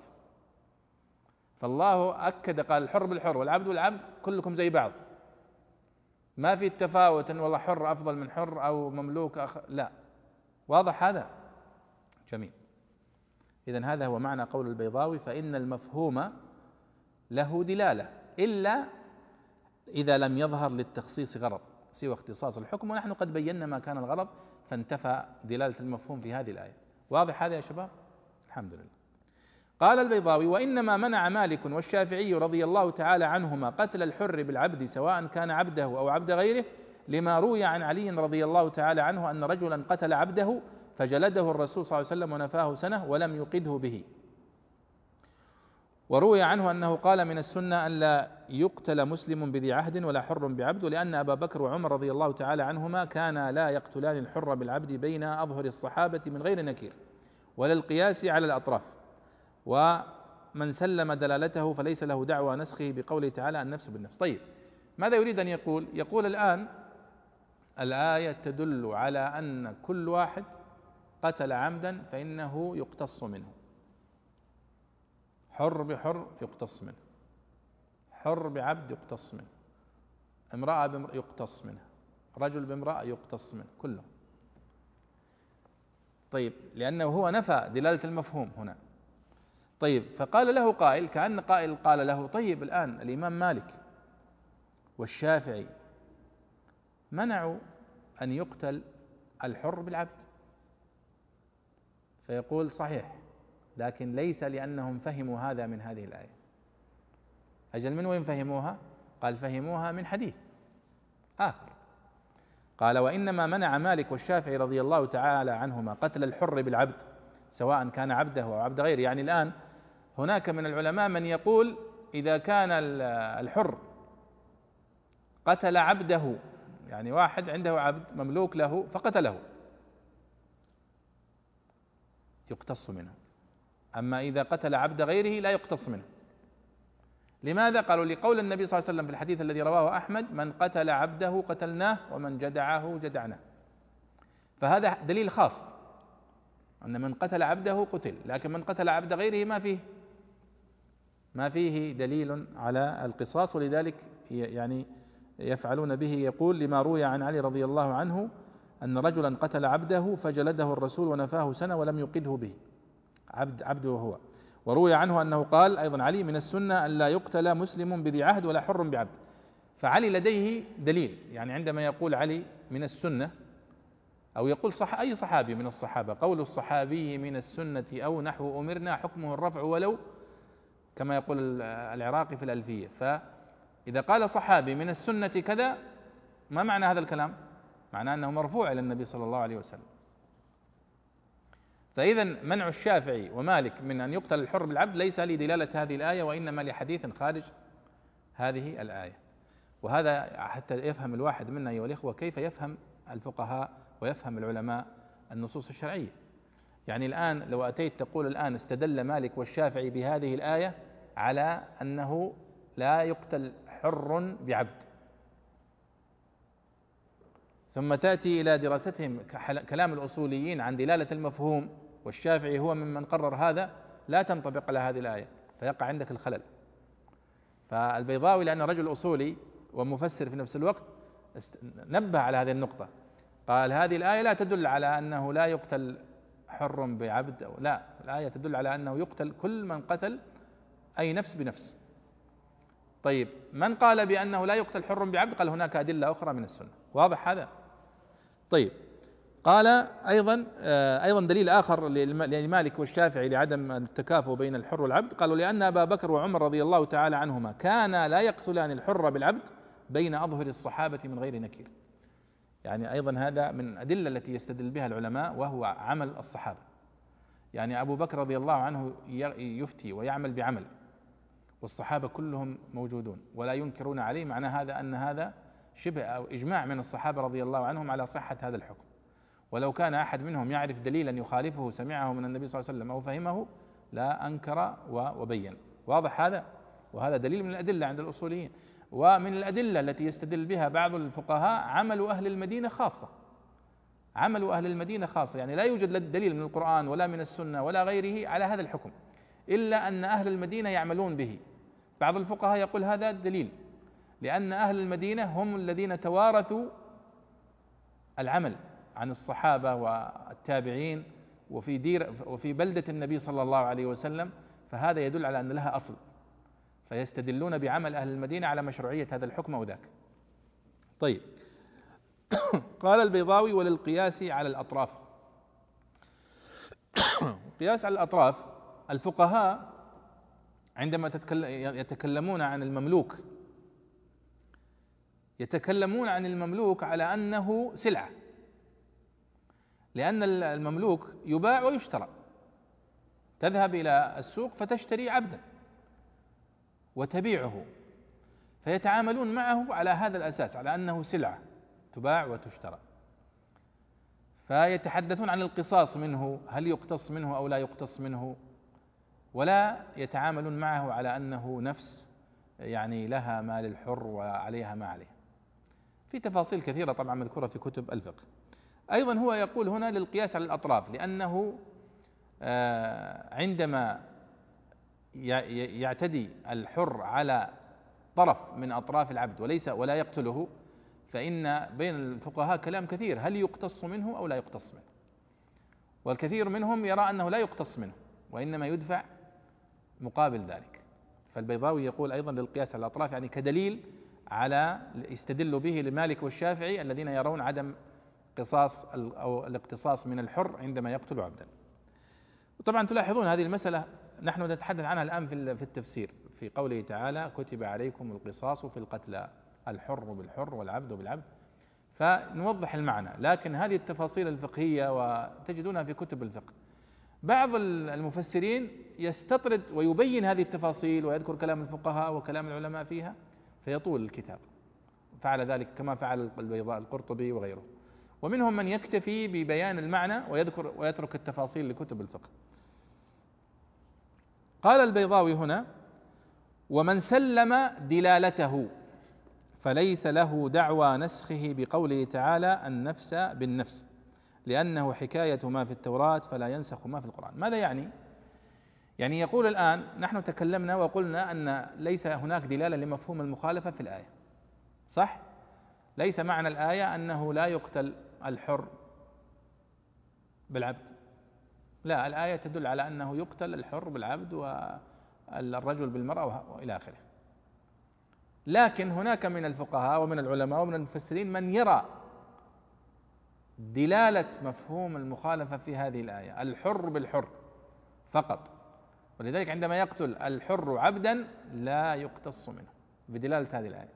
[SPEAKER 1] فالله أكد قال: الحر بالحر والعبد بالعبد، كلكم زي بعض، ما في التفاوت أن والله حر أفضل من حر أو مملوك لا. واضح هذا؟ جميل. إذن هذا هو معنى قول البيضاوي: فإن المفهوم له دلالة إلا إذا لم يظهر للتخصيص غرض سوى اختصاص الحكم، ونحن قد بينا ما كان الغرض فانتفى دلالة المفهوم في هذه الآية. واضح هذا يا شباب؟ الحمد لله. قال البيضاوي: وإنما منع مالك والشافعي رضي الله تعالى عنهما قتل الحر بالعبد سواء كان عبده أو عبد غيره لما روي عن علي رضي الله تعالى عنه أن رجلا قتل عبده فجلده الرسول صلى الله عليه وسلم ونفاه سنة ولم يقده به. وروي عنه أنه قال: من السنة أن لا يقتل مسلم بذي عهد ولا حر بعبد، لأن أبا بكر وعمر رضي الله تعالى عنهما كانا لا يقتلان الحر بالعبد بين أظهر الصحابة من غير نكير ولا القياس على الأطراف، ومن سلم دلالته فليس له دعوى نسخه بقوله تعالى: النفس بالنفس. طيب ماذا يريد أن يقول؟ يقول الآن الآية تدل على أن كل واحد قتل عمدا فإنه يقتص منه، حر بحر يقتص منه، حر بعبد يقتص منه، امرأة بامرأة يقتص منها، رجل بامرأة يقتص منه، كله. طيب لأنه هو نفى دلالة المفهوم هنا. طيب فقال له قائل، كأن قائل قال له: طيب الآن الإمام مالك والشافعي منعوا أن يقتل الحر بالعبد، فيقول صحيح، لكن ليس لأنهم فهموا هذا من هذه الآية. أجل من وين فهموها؟ قال فهموها من حديث آخر، قال وإنما منع مالك والشافعي رضي الله تعالى عنهما قتل الحر بالعبد سواء كان عبده أو عبد غيره. يعني الآن هناك من العلماء من يقول إذا كان الحر قتل عبده، يعني واحد عنده عبد مملوك له فقتله، يقتص منه، أما إذا قتل عبد غيره لا يقتص منه. لماذا؟ قالوا لقول النبي صلى الله عليه وسلم في الحديث الذي رواه أحمد: من قتل عبده قتلناه ومن جدعه جدعناه. فهذا دليل خاص أن من قتل عبده قتل، لكن من قتل عبد غيره ما فيه دليل على القصاص، ولذلك يعني يفعلون به. يقول: لما روي عن علي رضي الله عنه أن رجلا قتل عبده فجلده الرسول ونفاه سنة ولم يقده به، عبده هو. وروي عنه أنه قال أيضا علي: من السنة أن لا يقتل مسلم بذي عهد ولا حر بعبد. فعلي لديه دليل، يعني عندما يقول علي من السنة أو يقول أي صحابي من الصحابة، قول الصحابي من السنة أو نحو أمرنا حكمه الرفع ولو، كما يقول العراقي في الألفية. فإذا قال صحابي من السنة كذا، ما معنى هذا الكلام؟ معناه أنه مرفوع إلى النبي صلى الله عليه وسلم. فإذا منع الشافعي ومالك من أن يقتل الحر بالعبد ليس لدلالة هذه الآية، وإنما لحديث خارج هذه الآية. وهذا حتى يفهم الواحد منا أيها الإخوة كيف يفهم الفقهاء ويفهم العلماء النصوص الشرعية. يعني الآن لو أتيت تقول الآن استدل مالك والشافعي بهذه الآية على أنه لا يقتل حر بعبد، ثم تأتي إلى دراستهم كلام الأصوليين عن دلالة المفهوم، والشافعي هو ممن قرر هذا، لا تنطبق على هذه الآية، فيقع عندك الخلل. فالبيضاوي لأنه رجل أصولي ومفسر في نفس الوقت نبه على هذه النقطة، قال هذه الآية لا تدل على أنه لا يقتل حر بعبد، أو لا، الآية تدل على أنه يقتل كل من قتل أي نفس بنفس. طيب من قال بأنه لا يقتل حر بعبد؟ قال هناك أدلة أخرى من السنة. واضح هذا؟ طيب، قال أيضا دليل آخر لمالك والشافعي لعدم التكافؤ بين الحر والعبد، قالوا لأن أبا بكر وعمر رضي الله تعالى عنهما كانا لا يقتلان الحر بالعبد بين أظهر الصحابة من غير نكير. يعني أيضا هذا من الأدلة التي يستدل بها العلماء، وهو عمل الصحابة. يعني أبو بكر رضي الله عنه يفتي ويعمل بعمل، والصحابة كلهم موجودون ولا ينكرون عليه، معنى هذا أن هذا شبه أو إجماع من الصحابة رضي الله عنهم على صحة هذا الحكم. ولو كان أحد منهم يعرف دليلا يخالفه سمعه من النبي صلى الله عليه وسلم أو فهمه لا أنكر وبين. واضح هذا؟ وهذا دليل من الأدلة عند الأصوليين. ومن الأدلة التي يستدل بها بعض الفقهاء عمل أهل المدينة خاصة، عمل أهل المدينة خاصة، يعني لا يوجد دليل من القرآن ولا من السنة ولا غيره على هذا الحكم، إلا أن أهل المدينة يعملون به. بعض الفقهاء يقول هذا الدليل، لأن أهل المدينة هم الذين توارثوا العمل عن الصحابة والتابعين وفي بلدة النبي صلى الله عليه وسلم، فهذا يدل على أن لها أصل، فيستدلون بعمل أهل المدينة على مشروعية هذا الحكم أو ذاك. طيب قال البيضاوي: وللقياس على الأطراف. القياس على الأطراف، الفقهاء عندما يتكلمون عن المملوك يتكلمون عن المملوك على أنه سلعة، لأن المملوك يباع ويشترى، تذهب إلى السوق فتشتري عبدا وتبيعه، فيتعاملون معه على هذا الأساس، على أنه سلعة تباع وتشترى. فيتحدثون عن القصاص منه، هل يقتص منه أو لا يقتص منه، ولا يتعاملون معه على أنه نفس، يعني لها ما للحر وعليها ما عليه. في تفاصيل كثيرة طبعا مذكورة في كتب الفقه. أيضا هو يقول هنا للقياس على الأطراف، لأنه عندما يعتدي الحر على طرف من أطراف العبد ولا يقتله، فإن بين الفقهاء كلام كثير، هل يقتص منه أو لا يقتص منه؟ والكثير منهم يرى أنه لا يقتص منه وإنما يدفع مقابل ذلك. فالبيضاوي يقول أيضا للقياس على الأطراف، يعني كدليل يستدل به لمالك والشافعي الذين يرون عدم قصاص أو الاقتصاص من الحر عندما يقتل عبدا. وطبعا تلاحظون هذه المسألة نحن نتحدث عنها الآن في التفسير في قوله تعالى كتب عليكم القصاص في القتلى الحر بالحر والعبد بالعبد، فنوضح المعنى. لكن هذه التفاصيل الفقهية وتجدونها في كتب الفقه. بعض المفسرين يستطرد ويبين هذه التفاصيل ويذكر كلام الفقهاء وكلام العلماء فيها فيطول الكتاب، فعل ذلك كما فعل البيضاء القرطبي وغيره. ومنهم من يكتفي ببيان المعنى ويترك التفاصيل لكتب الفقه. قال البيضاوي هنا: ومن سلم دلالته فليس له دعوى نسخه بقوله تعالى النفس بالنفس لأنه حكاية ما في التوراة فلا ينسخ ما في القرآن. ماذا يعني؟ يعني يقول الآن نحن تكلمنا وقلنا أن ليس هناك دلالة لمفهوم المخالفة في الآية، صح؟ ليس معنى الآية أنه لا يقتل الحر بالعبد، لا، الآية تدل على أنه يقتل الحر بالعبد والرجل بالمرأة وإلى آخره. لكن هناك من الفقهاء ومن العلماء ومن المفسرين من يرى دلالة مفهوم المخالفة في هذه الآية الحر بالحر فقط، ولذلك عندما يقتل الحر عبدا لا يقتص منه بدلالة هذه الآية.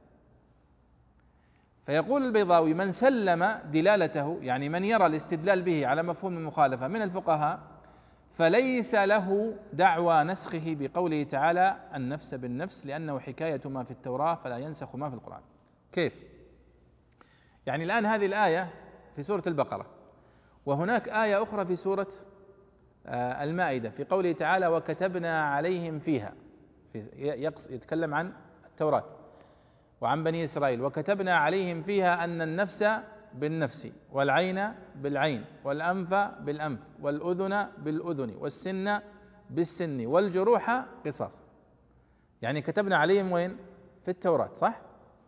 [SPEAKER 1] فيقول البيضاوي: من سلم دلالته، يعني من يرى الاستدلال به على مفهوم المخالفة من الفقهاء، فليس له دعوى نسخه بقوله تعالى النفس بالنفس لأنه حكاية ما في التوراة فلا ينسخ ما في القرآن. كيف؟ يعني الآن هذه الآية في سورة البقرة، وهناك آية أخرى في سورة المائدة في قوله تعالى وكتبنا عليهم فيها، يتكلم عن التوراة وعن بني إسرائيل، وكتبنا عليهم فيها أن النفس بالنفس والعين بالعين والأنف بالأنف والأذن بالأذن والسن بالسن والجروح قصاص. يعني كتبنا عليهم وين؟ في التوراة، صح؟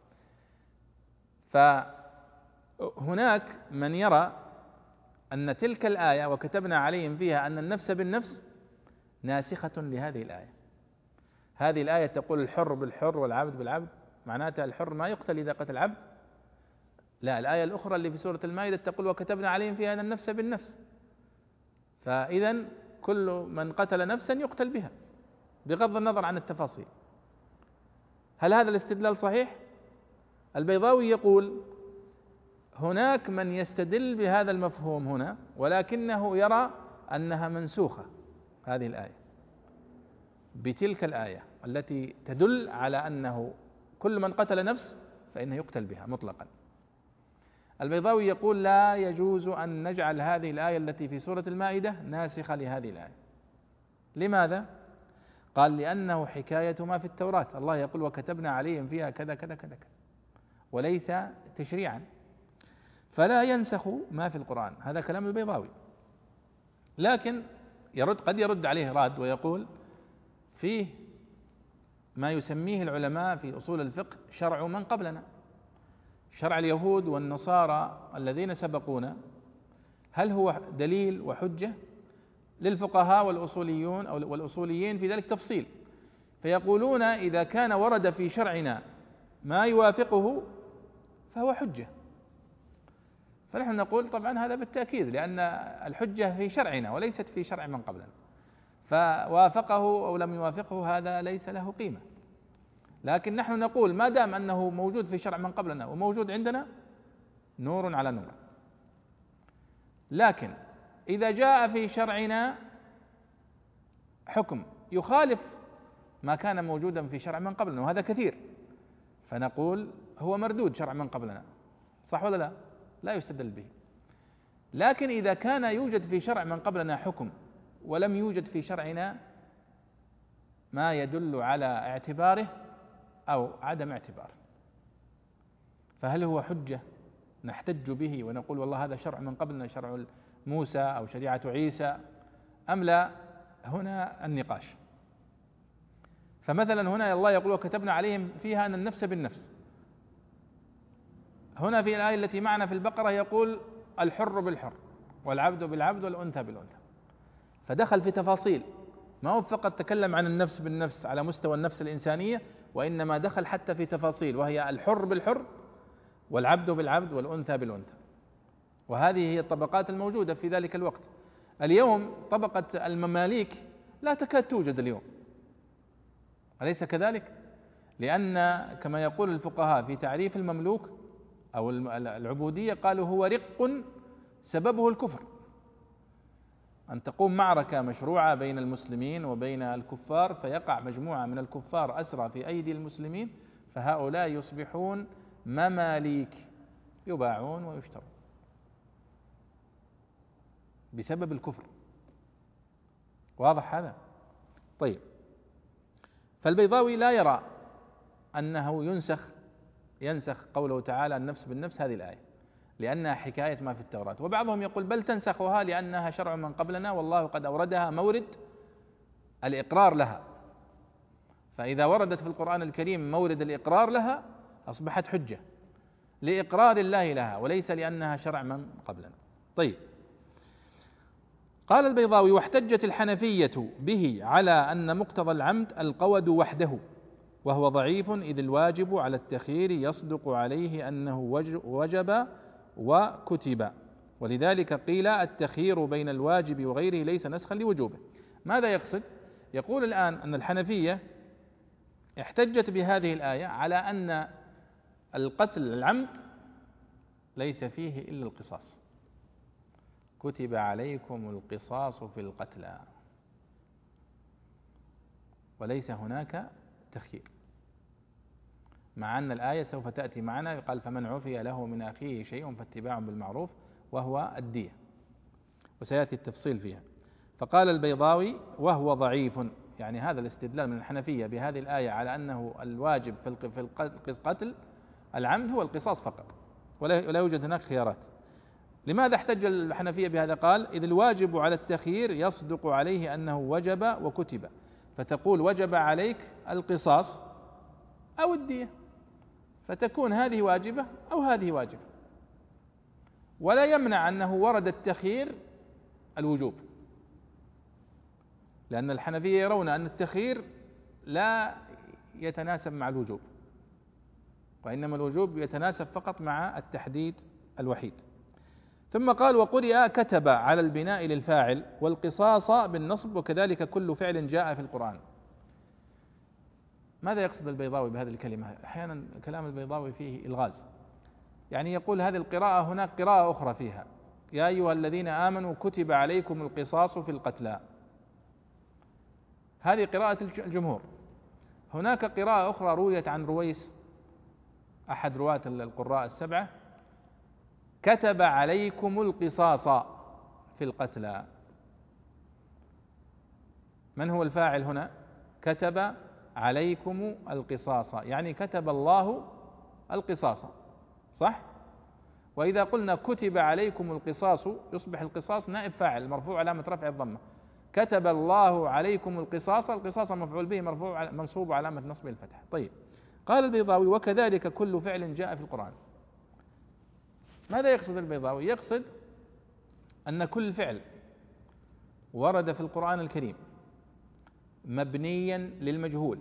[SPEAKER 1] فهناك من يرى أن تلك الآية وكتبنا عليهم فيها أن النفس بالنفس ناسخة لهذه الآية. هذه الآية تقول الحر بالحر والعبد بالعبد، معناتها الحر ما يقتل إذا قتل العبد. لا، الآية الأخرى اللي في سورة المائدة تقول وكتبنا عليهم فيها أن النفس بالنفس، فإذا كل من قتل نفسا يقتل بها بغض النظر عن التفاصيل. هل هذا الاستدلال صحيح؟ البيضاوي يقول هناك من يستدل بهذا المفهوم هنا ولكنه يرى أنها منسوخة هذه الآية بتلك الآية التي تدل على أنه كل من قتل نفس فإنه يقتل بها مطلقا. البيضاوي يقول لا يجوز أن نجعل هذه الآية التي في سورة المائدة ناسخة لهذه الآية. لماذا؟ قال لأنه حكاية ما في التوراة، الله يقول وكتبنا عليهم فيها كذا كذا كذا كذا، وليس تشريعا، فلا ينسخ ما في القرآن. هذا كلام البيضاوي. لكن قد يرد عليه راد ويقول فيه ما يسميه العلماء في أصول الفقه شرع من قبلنا، شرع اليهود والنصارى الذين سبقونا. هل هو دليل وحجة؟ للفقهاء والأصوليون أو والأصوليين في ذلك تفصيل، فيقولون إذا كان ورد في شرعنا ما يوافقه فهو حجة. فنحن نقول طبعا هذا بالتأكيد، لأن الحجة في شرعنا وليست في شرع من قبلنا، فوافقه أو لم يوافقه هذا ليس له قيمة. لكن نحن نقول ما دام أنه موجود في شرع من قبلنا وموجود عندنا نور على نور. لكن إذا جاء في شرعنا حكم يخالف ما كان موجودا في شرع من قبلنا، وهذا كثير، فنقول هو مردود شرع من قبلنا، صح ولا لا؟ لا يستدل به. لكن إذا كان يوجد في شرع من قبلنا حكم ولم يوجد في شرعنا ما يدل على اعتباره أو عدم اعتباره، فهل هو حجة نحتج به ونقول والله هذا شرع من قبلنا، شرع موسى أو شريعة عيسى، أم لا؟ هنا النقاش. فمثلا هنا الله يقول وكتبنا عليهم فيها أن النفس بالنفس، هنا في الآية التي معنا في البقرة يقول الحر بالحر والعبد بالعبد والأنثى بالأنثى، فدخل في تفاصيل ما هو فقط تكلم عن النفس بالنفس على مستوى النفس الإنسانية، وإنما دخل حتى في تفاصيل، وهي الحر بالحر والعبد بالعبد والأنثى بالأنثى. وهذه هي الطبقات الموجودة في ذلك الوقت. اليوم طبقة المماليك لا تكاد توجد اليوم، أليس كذلك؟ لأن كما يقول الفقهاء في تعريف المملوك أو العبودية، قالوا هو رق سببه الكفر. أن تقوم معركة مشروعة بين المسلمين وبين الكفار، فيقع مجموعة من الكفار أسرى في أيدي المسلمين، فهؤلاء يصبحون مماليك يباعون ويشترون بسبب الكفر. واضح هذا؟ طيب، فالبيضاوي لا يرى أنه ينسخ قوله تعالى النفس بالنفس هذه الآية، لأنها حكاية ما في التوراة. وبعضهم يقول بل تنسخها لأنها شرع من قبلنا، والله قد أوردها مورد الإقرار لها، فإذا وردت في القرآن الكريم مورد الإقرار لها أصبحت حجة لإقرار الله لها، وليس لأنها شرع من قبلنا. طيب، قال البيضاوي: واحتجت الحنفية به على أن مقتضى العمد القود وحده، وهو ضعيف، إذ الواجب على التخيير يصدق عليه أنه وجب وكتب، ولذلك قيل التخيير بين الواجب وغيره ليس نسخا لوجوبه. ماذا يقصد؟ يقول الآن أن الحنفية احتجت بهذه الآية على أن القتل العمد ليس فيه إلا القصاص، كتب عليكم القصاص في القتلى، وليس هناك تخيير، مع أن الآية سوف تأتي معنا، قال فمن عفي له من أخيه شيء فاتباع بالمعروف وهو الدية، وسيأتي التفصيل فيها. فقال البيضاوي: وهو ضعيف، يعني هذا الاستدلال من الحنفية بهذه الآية على أنه الواجب في القتل العمد هو القصاص فقط، ولا يوجد هناك خيارات. لماذا احتج الحنفية بهذا؟ قال: إذ الواجب على التخيير يصدق عليه أنه وجب وكتب، فتقول وجب عليك القصاص أو الدية، فتكون هذه واجبة أو هذه واجبة، ولا يمنع أنه ورد التخيير الوجوب، لأن الحنفية يرون أن التخيير لا يتناسب مع الوجوب، وإنما الوجوب يتناسب فقط مع التحديد الوحيد. ثم قال: وقرئ كتب على البناء للفاعل والقصاص بالنصب، وكذلك كل فعل جاء في القرآن. ماذا يقصد البيضاوي بهذه الكلمة؟ أحيانا كلام البيضاوي فيه إلغاز، يعني يقول هذه القراءة هناك قراءة أخرى فيها يا أيها الذين آمنوا كتب عليكم القصاص في القتلى، هذه قراءة الجمهور. هناك قراءة أخرى رويت عن رويس أحد رواة القراء السبعة: كتب عليكم القصاص في القتلى. من هو الفاعل هنا؟ كتب عليكم القصاص، يعني كتب الله القصاص، صح؟ وإذا قلنا كتب عليكم القصاص يصبح القصاص نائب فاعل مرفوع علامة رفع الضمة. كتب الله عليكم القصاص، القصاص مفعول به مرفوع منصوب علامة نصبه الفتح. طيب، قال البيضاوي: وكذلك كل فعل جاء في القرآن. ماذا يقصد البيضاوي؟ يقصد أن كل فعل ورد في القرآن الكريم مبنيا للمجهول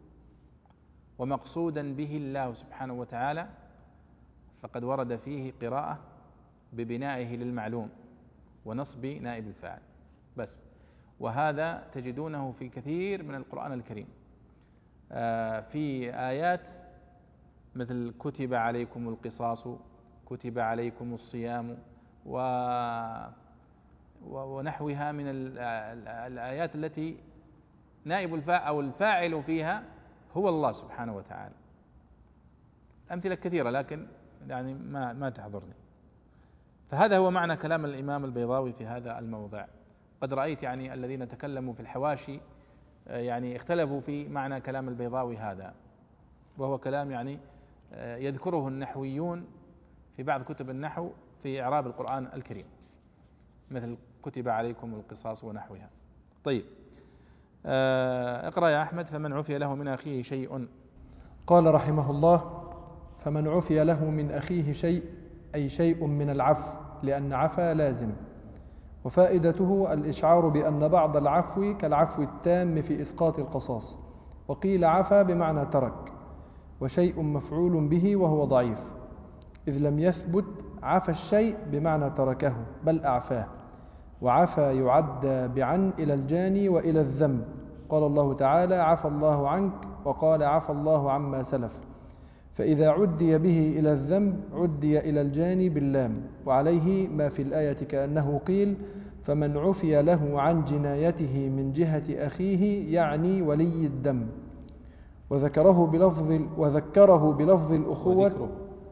[SPEAKER 1] ومقصودا به الله سبحانه وتعالى، فقد ورد فيه قراءة ببنائه للمعلوم ونصب نائب الفاعل بس. وهذا تجدونه في كثير من القرآن الكريم، في آيات مثل كتب عليكم القصاص، كتب عليكم الصيام، ونحوها من الآيات التي نائب الفاعل أو الفاعل فيها هو الله سبحانه وتعالى. أمثلة كثيرة لكن يعني ما تحضرني. فهذا هو معنى كلام الإمام البيضاوي في هذا الموضع. قد رأيت يعني الذين تكلموا في الحواشي يعني اختلفوا في معنى كلام البيضاوي هذا، وهو كلام يعني يذكره النحويون في بعض كتب النحو في إعراب القرآن الكريم، مثل كتب عليكم القصاص ونحوها. طيب، اقرأ يا أحمد: فمن عفي له من أخيه شيء.
[SPEAKER 2] قال رحمه الله: فمن عفي له من أخيه شيء، أي شيء من العفو، لأن عفا لازم، وفائدته الإشعار بأن بعض العفو كالعفو التام في إسقاط القصاص. وقيل عفا بمعنى ترك، وشيء مفعول به وهو ضعيف، إذ لم يثبت عفى الشيء بمعنى تركه بل أعفاه. وعفى يعدى بعن إلى الجاني وإلى الذنب. قال الله تعالى: عفى الله عنك، وقال: عفى الله عما سلف. فإذا عدي به إلى الذنب عدي إلى الجاني باللام، وعليه ما في الآية كأنه قيل: فمن عفي له عن جنايته من جهة أخيه، يعني ولي الدم. وذكره بلفظ الأخوة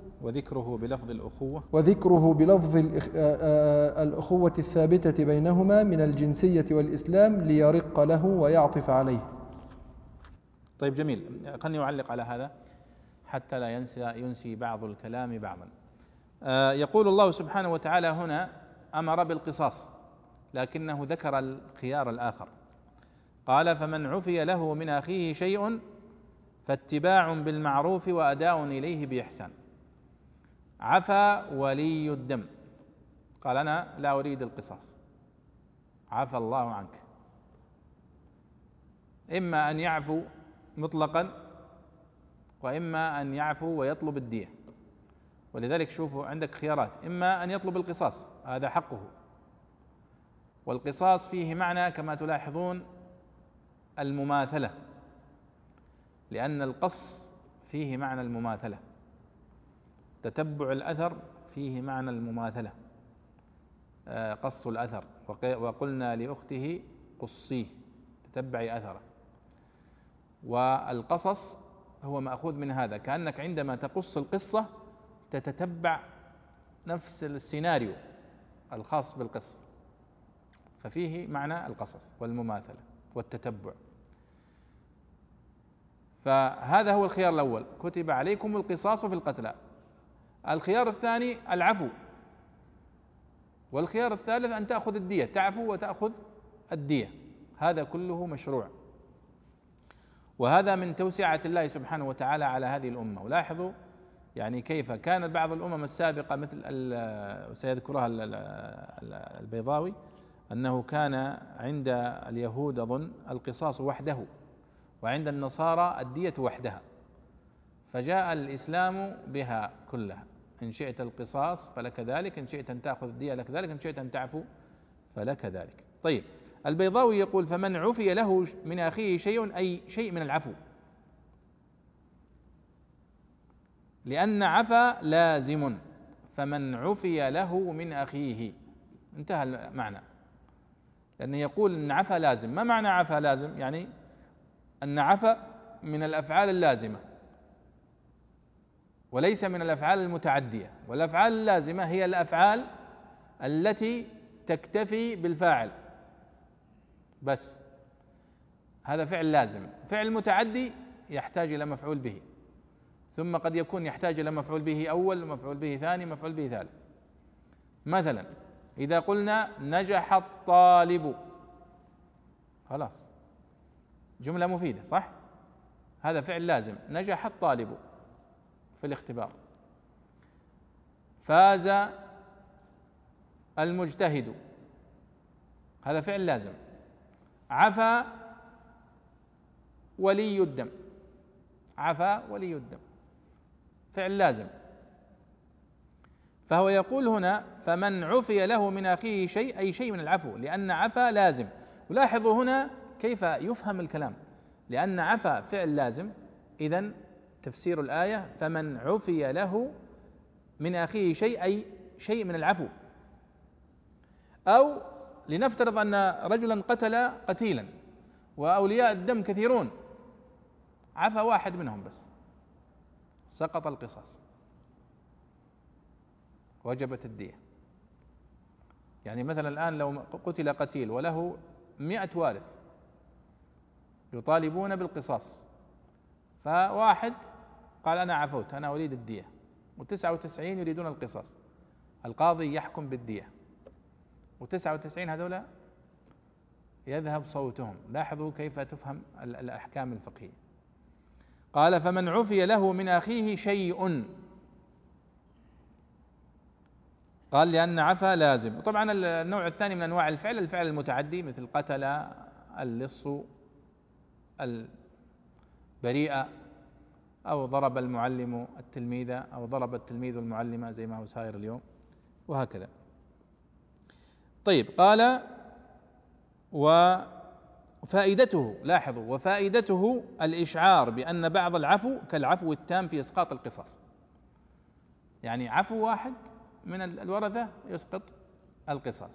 [SPEAKER 2] وذكره بلفظ الأخوة الثابتة بينهما من الجنسية والإسلام ليرق له ويعطف عليه.
[SPEAKER 1] طيب جميل. خلني أعلق على هذا حتى لا ينسي بعض الكلام بعضا. يقول الله سبحانه وتعالى هنا أمر بالقصاص، لكنه ذكر الخيار الآخر، قال: فمن عفي له من أخيه شيء فاتباع بالمعروف وأداء إليه بإحسان. عفى ولي الدم، قال: أنا لا أريد القصاص، عفى الله عنك. إما أن يعفو مطلقا، وإما أن يعفو ويطلب الدية. ولذلك شوفوا عندك خيارات: إما أن يطلب القصاص، هذا حقه، والقصاص فيه معنى كما تلاحظون المماثلة، لأن القص فيه معنى المماثلة، تتبع الأثر فيه معنى المماثلة، قص الأثر. وقلنا لأخته قصيه، تتبعي أثره. والقصص هو مأخوذ من هذا، كأنك عندما تقص القصة تتتبع نفس السيناريو الخاص بالقصة، ففيه معنى القصص والمماثلة والتتبع. فهذا هو الخيار الأول: كتب عليكم القصاص في القتلى. الخيار الثاني العفو، والخيار الثالث أن تأخذ الدية، تعفو وتأخذ الدية. هذا كله مشروع، وهذا من توسعة الله سبحانه وتعالى على هذه الأمة. ولاحظوا يعني كيف كانت بعض الأمم السابقة، مثل سيذكرها البيضاوي، أنه كان عند اليهود أظن القصاص وحده، وعند النصارى الدية وحدها، فجاء الإسلام بها كلها: إن شئت القصاص فلك ذلك، إن شئت أن تأخذ الدية لك ذلك، إن شئت أن تعفو فلك ذلك. طيب، البيضاوي يقول: فمن عفي له من أخيه شيء، أي شيء من العفو، لأن عفا لازم، فمن عفي له من أخيه، انتهى المعنى. لأنه يقول أن عفا لازم. ما معنى عفا لازم؟ يعني أن عفا من الأفعال اللازمة وليس من الأفعال المتعدية، والأفعال اللازمة هي الأفعال التي تكتفي بالفاعل بس، هذا فعل لازم. فعل متعدي يحتاج إلى مفعول به، ثم قد يكون يحتاج إلى مفعول به أول، مفعول به ثاني، مفعول به ثالث. مثلا إذا قلنا نجح الطالب، خلاص جملة مفيدة، صح؟ هذا فعل لازم. نجح الطالب في الاختبار. فاز المجتهد، هذا فعل لازم. عفا ولي الدم، عفا ولي الدم فعل لازم. فهو يقول هنا: فمن عفي له من أخيه شيء، أي شيء من العفو، لأن عفا لازم. ولاحظوا هنا كيف يفهم الكلام: لأن عفا فعل لازم، إذن تفسير الآية: فمن عفي له من أخيه شيء، أي شيء من العفو. أو لنفترض أن رجلا قتل قتيلا وأولياء الدم كثيرون، عفا واحد منهم بس، سقط القصاص، وجبت الدية. يعني مثلا الآن لو قتل قتيل وله 100 وارث يطالبون بالقصاص، فواحد قال: أنا عفوت، أنا أريد الدية، و99 يريدون القصاص، القاضي يحكم بالدية، و99 هذولا يذهب صوتهم. لاحظوا كيف تفهم الأحكام الفقهية. قال: فمن عفي له من أخيه شيء، قال لأن عفا لازم. وطبعا النوع الثاني من أنواع الفعل المتعدي مثل قتل، اللص، البريئة، أو ضرب المعلم التلميذ، أو ضرب التلميذ المعلمة زي ما هو سائر اليوم، وهكذا. طيب، قال وفائدته، لاحظوا، وفائدته الإشعار بأن بعض العفو كالعفو التام في إسقاط القصاص، يعني عفو واحد من الورثة يسقط القصاص.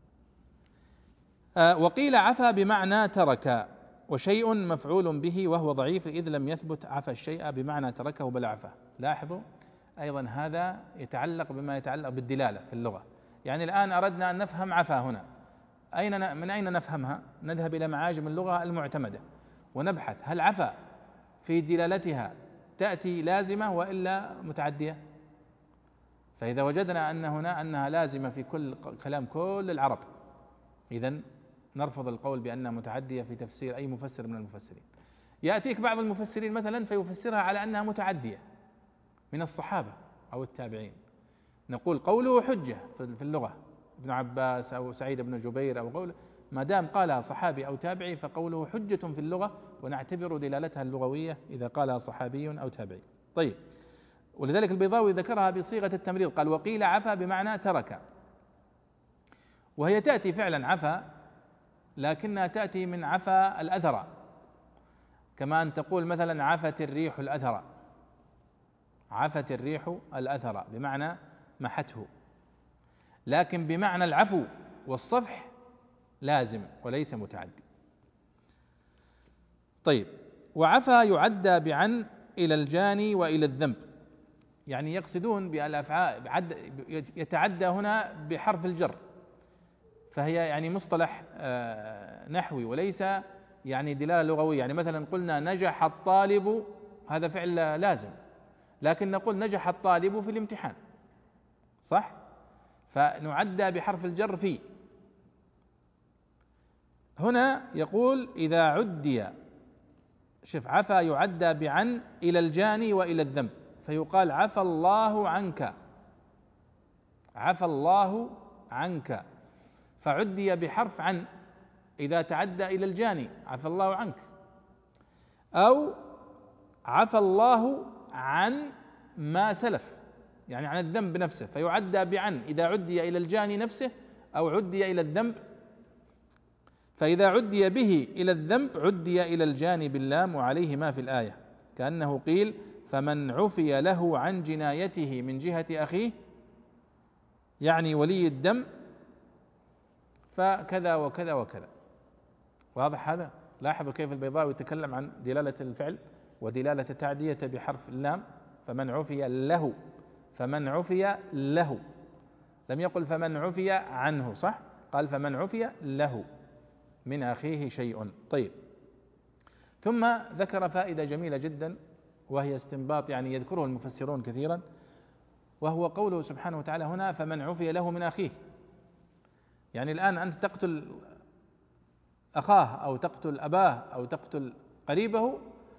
[SPEAKER 1] وقيل عفا بمعنى ترك، وشيء مفعول به وهو ضعيف إذ لم يثبت عفا الشيء بمعنى تركه بل عفا. لاحظوا أيضا هذا يتعلق بما يتعلق بالدلالة في اللغة. يعني الآن أردنا أن نفهم عفا هنا، من أين نفهمها؟ نذهب إلى معاجم اللغة المعتمدة ونبحث هل عفا في دلالتها تأتي لازمة وإلا متعدية. فإذا وجدنا أن هنا أنها لازمة في كل كلام كل العرب، إذن نرفض القول بأنها متعدية في تفسير أي مفسر من المفسرين. يأتيك بعض المفسرين مثلا فيفسرها على أنها متعدية من الصحابة أو التابعين، نقول قوله حجة في اللغة، ابن عباس أو سعيد بن جبير أو قوله، ما دام قالها صحابي أو تابعي فقوله حجة في اللغة، ونعتبر دلالتها اللغوية إذا قالها صحابي أو تابعي. طيب، ولذلك البيضاوي ذكرها بصيغة التمريض، قال وقيل عفا بمعنى ترك، وهي تأتي فعلا عفا، لكنها تأتي من عفا الأثر، كما أن تقول مثلا عفت الريح الأثر، عفت الريح الأثر بمعنى محته، لكن بمعنى العفو والصفح لازم وليس متعدي. طيب، وعفا يعدى بعن إلى الجاني وإلى الذنب، يعني يقصدون بالأفعال، يتعدى هنا بحرف الجر، فهي يعني مصطلح نحوي وليس يعني دلالة لغوية. يعني مثلا قلنا نجح الطالب، هذا فعل لازم، لكن نقول نجح الطالب في الامتحان، صح؟ فنعدى بحرف الجر في. هنا يقول إذا عدي، شوف، عفا يعدى بعن إلى الجاني وإلى الذنب، فيقال عفى الله عنك، عفى الله عنك، فعدي بحرف عن إذا تعدى إلى الجاني، عفى الله عنك، أو عفى الله عن ما سلف، يعني عن الذنب نفسه، فيعدى بعن إذا عدي إلى الجاني نفسه أو عدي إلى الذنب. فإذا عدي به إلى الذنب عدي إلى الجاني باللام، وعليه ما في الآية، كأنه قيل فمن عفي له عن جنايته من جهة أخيه، يعني ولي الدم، فكذا وكذا وكذا. واضح هذا؟ لاحظوا كيف البيضاوي يتكلم عن دلالة الفعل ودلالة التعدية بحرف اللام، فمن عفي له، فمن عفي له، لم يقل فمن عفي عنه، صح؟ قال فمن عفي له من أخيه شيء. طيب، ثم ذكر فائدة جميلة جدا، وهي استنباط يعني يذكره المفسرون كثيرا، وهو قوله سبحانه وتعالى هنا فمن عفي له من أخيه. يعني الآن أنت تقتل أخاه أو تقتل أباه أو تقتل قريبه،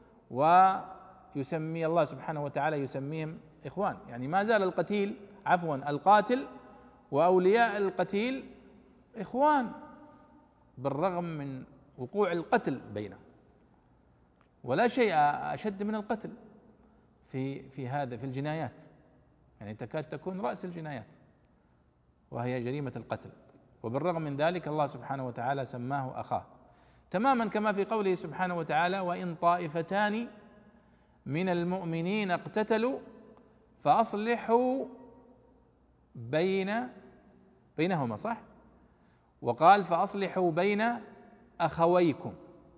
[SPEAKER 1] ويسمي الله سبحانه وتعالى يسميهم إخوان، يعني ما زال القتيل، عفوا القاتل وأولياء القتيل إخوان بالرغم من وقوع القتل بينهم، ولا شيء أشد من القتل في هذا في الجنايات، يعني تكاد تكون رأس الجنايات وهي جريمة القتل، وبالرغم من ذلك الله سبحانه وتعالى سماه أخاه، تماما كما في قوله سبحانه وتعالى وإن طائفتان من المؤمنين اقتتلوا فأصلحوا بينهما، صح؟ وقال فأصلحوا بين أخويكم،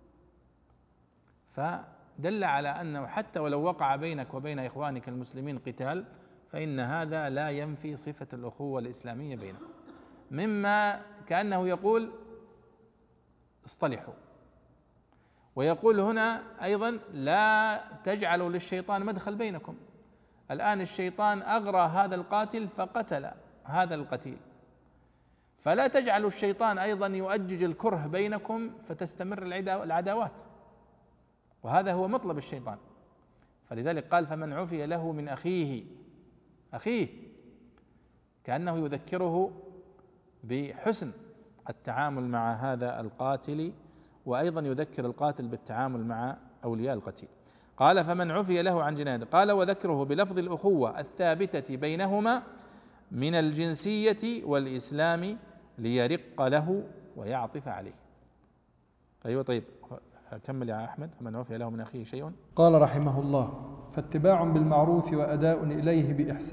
[SPEAKER 1] فدل على أنه حتى ولو وقع بينك وبين إخوانك المسلمين قتال فإن هذا لا ينفي صفة الأخوة الإسلامية بينهم، مما كأنه يقول اصطلحوا. ويقول هنا أيضا لا تجعلوا للشيطان مدخل بينكم، الآن الشيطان أغرى هذا القاتل فقتل هذا القتيل، فلا تجعلوا الشيطان أيضا يؤجج الكره بينكم فتستمر العداوات، وهذا هو مطلب الشيطان. فلذلك قال فمن عفي له من أخيه كأنه يذكره بحسن التعامل مع هذا القاتل، وأيضا يذكر القاتل بالتعامل مع أولياء القتيل. قال: فمن عفي له عن جناية. قال: وذكره بلفظ الأخوة الثابتة بينهما من الجنسية والإسلام ليرق له ويعطف عليه. أيوة، طيب كمل يا أحمد. فمن عفي له من أخيه شيء.
[SPEAKER 2] قال رحمه الله: فاتباع بالمعروف وأداء إليه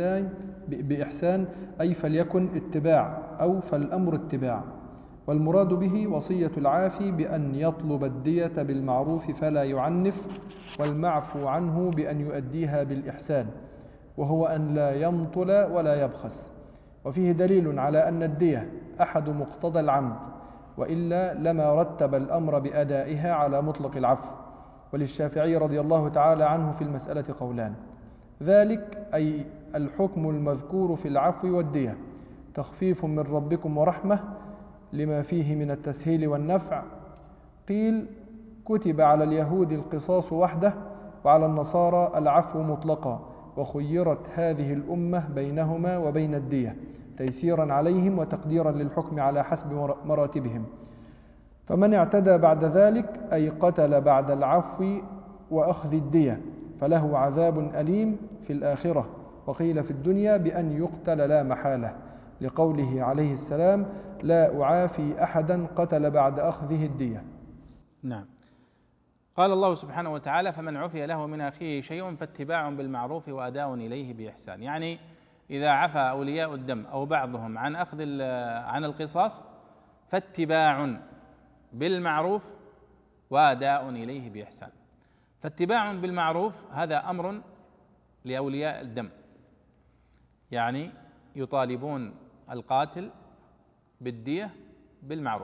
[SPEAKER 2] بإحسان أي فليكن اتباع أو فالأمر اتباع. والمراد به وصية العافي بأن يطلب الدية بالمعروف فلا يعنف، والمعفو عنه بأن يؤديها بالإحسان، وهو أن لا يمطل ولا يبخس. وفيه دليل على أن الدية أحد مقتضى العمد، وإلا لما رتب الأمر بأدائها على مطلق العفو. وللشافعي رضي الله تعالى عنه في المسألة قولان: ذلك أي الحكم المذكور في العفو والدية تخفيف من ربكم ورحمة لما فيه من التسهيل والنفع. قيل: كتب على اليهود القصاص وحده، وعلى النصارى العفو مطلقا، وخيرت هذه الأمة بينهما وبين الدية تيسيرا عليهم وتقديرا للحكم على حسب مراتبهم. فمن اعتدى بعد ذلك أي قتل بعد العفو وأخذ الدية فله عذاب أليم في الآخرة، وقيل في الدنيا بأن يقتل لا محالة، لقوله عليه السلام: لا أعافي أحدا قتل بعد أخذه الدية.
[SPEAKER 1] نعم. قال الله سبحانه وتعالى: فمن عفي له من أخيه شيء فاتباع بالمعروف وأداء إليه بإحسان. يعني إذا عفى أولياء الدم أو بعضهم عن القصاص فاتباع بالمعروف وأداء إليه بإحسان. فاتباع بالمعروف هذا أمر لأولياء الدم، يعني يطالبون القاتل بالدية بالمعروف.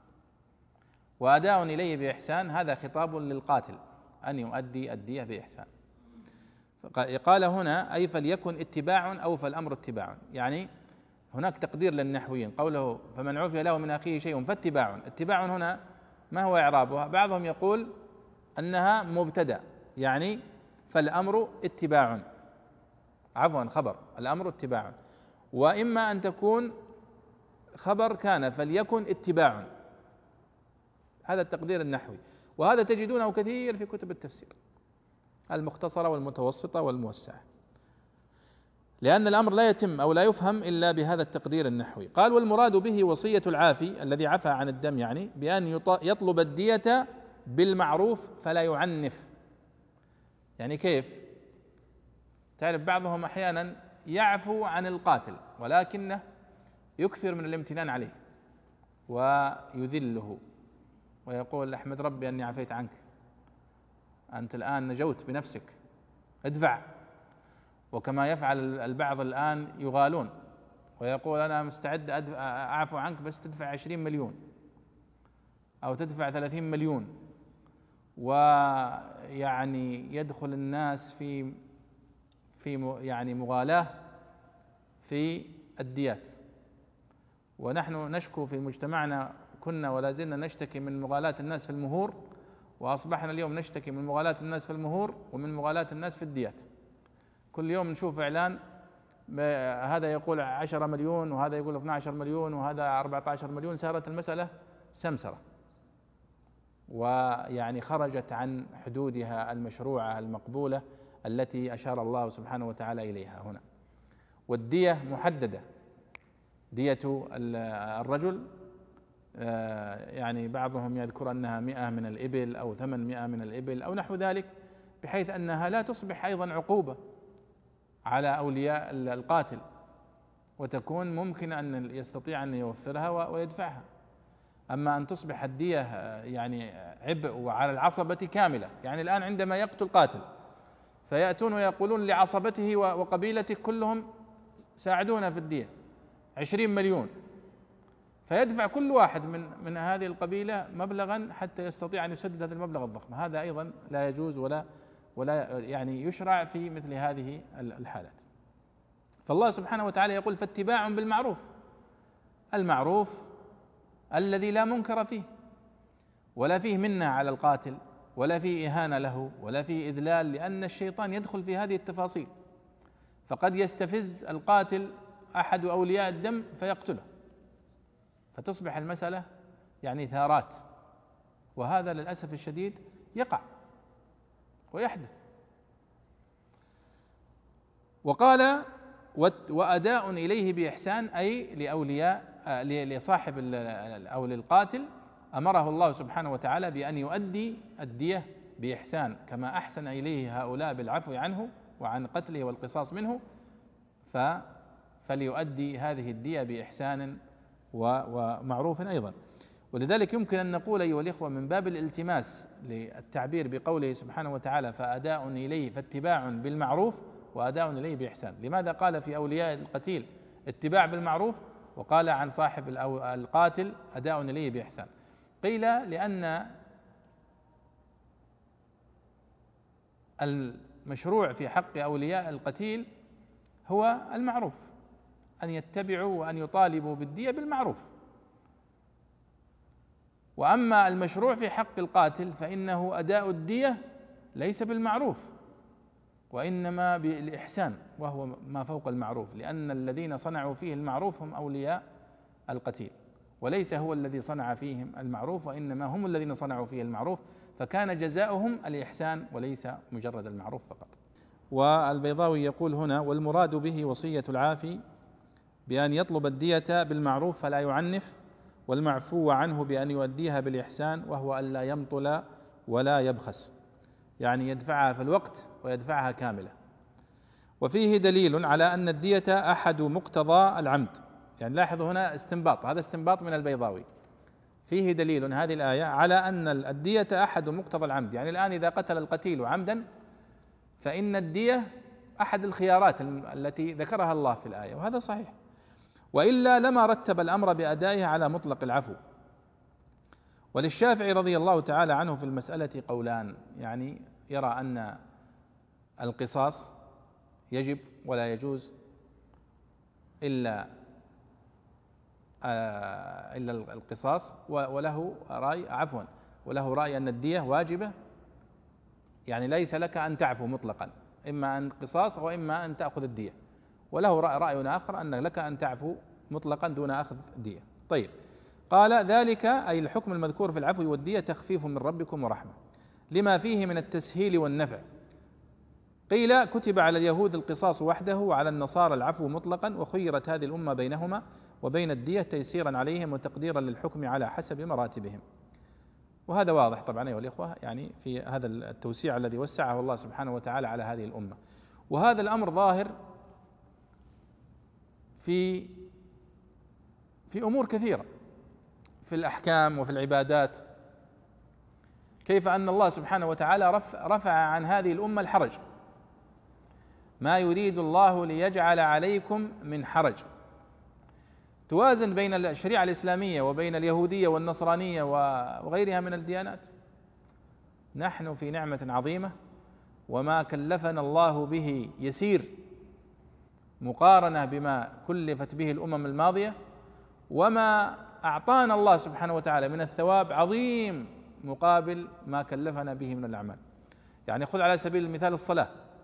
[SPEAKER 1] وأداء إليه بإحسان هذا خطاب للقاتل أن يؤدي الدية بإحسان. قال هنا: أي فليكن اتباع أو فالأمر اتباع. يعني هناك تقدير للنحويين، قوله فمن عفي له من أخيه شيء فاتباع. اتباع هنا ما هو إعرابها؟ بعضهم يقول أنها مبتدأ، يعني فالأمر اتباع، عفوا خبر، الأمر اتباع. وإما أن تكون خبر كان فليكن اتباع، هذا التقدير النحوي. وهذا تجدونه كثير في كتب التفسير المختصرة والمتوسطة والموسعة، لأن الأمر لا يتم أو لا يفهم إلا بهذا التقدير النحوي. قال: والمراد به وصية العافي الذي عفى عن الدم، يعني بأن يطلب الدية بالمعروف فلا يعنف. يعني كيف؟ تعرف بعضهم أحيانا يعفو عن القاتل ولكنه يكثر من الامتنان عليه ويذله ويقول: أحمد ربي أني عفيت عنك، أنت الآن نجوت بنفسك، ادفع. وكما يفعل البعض الآن يغالون ويقول: أنا مستعد أعفو عنك بس تدفع 20 مليون أو تدفع 30 مليون، ويعني يدخل الناس في يعني مغالاة في الديات. ونحن نشكو في مجتمعنا، كنا ولا زلنا نشتكي من مغالاة الناس في المهور، وأصبحنا اليوم نشتكي من مغالاة الناس في المهور ومن مغالاة الناس في الديات. كل يوم نشوف إعلان، هذا يقول 10 مليون وهذا يقول 12 مليون وهذا 14 مليون. صارت المسألة سمسرة، ويعني خرجت عن حدودها المشروعة المقبولة التي أشار الله سبحانه وتعالى إليها هنا. والدية محددة، دية الرجل يعني بعضهم يذكر أنها 100 من الإبل أو 800 من الإبل أو نحو ذلك، بحيث أنها لا تصبح أيضا عقوبة على أولياء القاتل، وتكون ممكن أن يستطيع أن يوفرها ويدفعها. أما أن تصبح الدية يعني عبء وعلى العصبة كاملة، يعني الآن عندما يقتل قاتل فيأتون ويقولون لعصبته وقبيلته كلهم ساعدونا في الدية 20 مليون، فيدفع كل واحد من هذه القبيلة مبلغا حتى يستطيع أن يسدد هذا المبلغ الضخم. هذا أيضا لا يجوز ولا يعني يشرع في مثل هذه الحالات. فالله سبحانه وتعالى يقول: فاتباع بالمعروف، المعروف الذي لا منكر فيه ولا فيه منة على القاتل ولا فيه إهانة له ولا فيه إذلال، لأن الشيطان يدخل في هذه التفاصيل، فقد يستفز القاتل أحد أولياء الدم فيقتله، فتصبح المسألة يعني ثارات، وهذا للأسف الشديد يقع ويحدث. وقال وأداء إليه بإحسان، أي لأولياء لصاحب أو للقاتل أمره الله سبحانه وتعالى بأن يؤدي الدية بإحسان، كما أحسن إليه هؤلاء بالعفو عنه وعن قتله والقصاص منه، فليؤدي هذه الدية بإحسان ومعروف أيضا. ولذلك يمكن أن نقول أيها الإخوة من باب الالتماس للتعبير بقوله سبحانه وتعالى فأداء إليه، فاتباع بالمعروف وأداء إليه بإحسان. لماذا قال في أولياء القتيل اتباع بالمعروف وقال عن صاحب القاتل أداء إليه بإحسان؟ قيل لأن المشروع في حق أولياء القتيل هو المعروف، أن يتبعوا وأن يطالبوا بالدية بالمعروف. وأما المشروع في حق القاتل فإنه أداء الدية ليس بالمعروف وإنما بالإحسان، وهو ما فوق المعروف، لأن الذين صنعوا فيه المعروف هم أولياء القتيل، وليس هو الذي صنع فيهم المعروف، وإنما هم الذين صنعوا فيه المعروف، فكان جزاؤهم الإحسان وليس مجرد المعروف فقط. والبيضاوي يقول هنا والمراد به وصية العافي بأن يطلب الدية بالمعروف فلا يعنف، والمعفو عنه بأن يؤديها بالإحسان، وهو ألا يمطل ولا يبخس، يعني يدفعها في الوقت ويدفعها كاملة. وفيه دليل على أن الدية أحد مقتضى العمد، يعني لاحظوا هنا استنباط، هذا استنباط من البيضاوي، فيه دليل هذه الآية على أن الدية أحد مقتضى العمد. يعني الآن إذا قتل القتيل عمدا فإن الدية أحد الخيارات التي ذكرها الله في الآية، وهذا صحيح، وإلا لما رتب الأمر بأدائها على مطلق العفو. وللشافعي رضي الله تعالى عنه في المسألة قولان، يعني يرى أن القصاص يجب ولا يجوز إلا القصاص، وله رأي أن الدية واجبة، يعني ليس لك أن تعفو مطلقا، إما أن قصاص وإما أن تأخذ الدية. وله رأي آخر أن لك أن تعفو مطلقا دون أخذ الدية. طيب، قال ذلك أي الحكم المذكور في العفو والدية تخفيف من ربكم ورحمة لما فيه من التسهيل والنفع. قيل كتب على اليهود القصاص وحده وعلى النصارى العفو مطلقا، وخيرت هذه الأمة بينهما وبين الدية تيسيرا عليهم وتقديرا للحكم على حسب مراتبهم. وهذا واضح طبعا أيها الإخوة، يعني في هذا التوسيع الذي وسعه الله سبحانه وتعالى على هذه الأمة. وهذا الأمر ظاهر في أمور كثيرة، في الأحكام وفي العبادات، كيف أن الله سبحانه وتعالى رفع عن هذه الأمة الحرج، ما يريد الله ليجعل عليكم من حرج. توازن بين الشريعة الإسلامية وبين اليهودية والنصرانية وغيرها من الديانات. نحن في نعمة عظيمة، وما كلفنا الله به يسير مقارنة بما كلفت به الأمم الماضية، وما أعطانا الله سبحانه وتعالى من الثواب عظيم مقابل ما كلفنا به من الأعمال. يعني خذ على سبيل المثال الصلاة،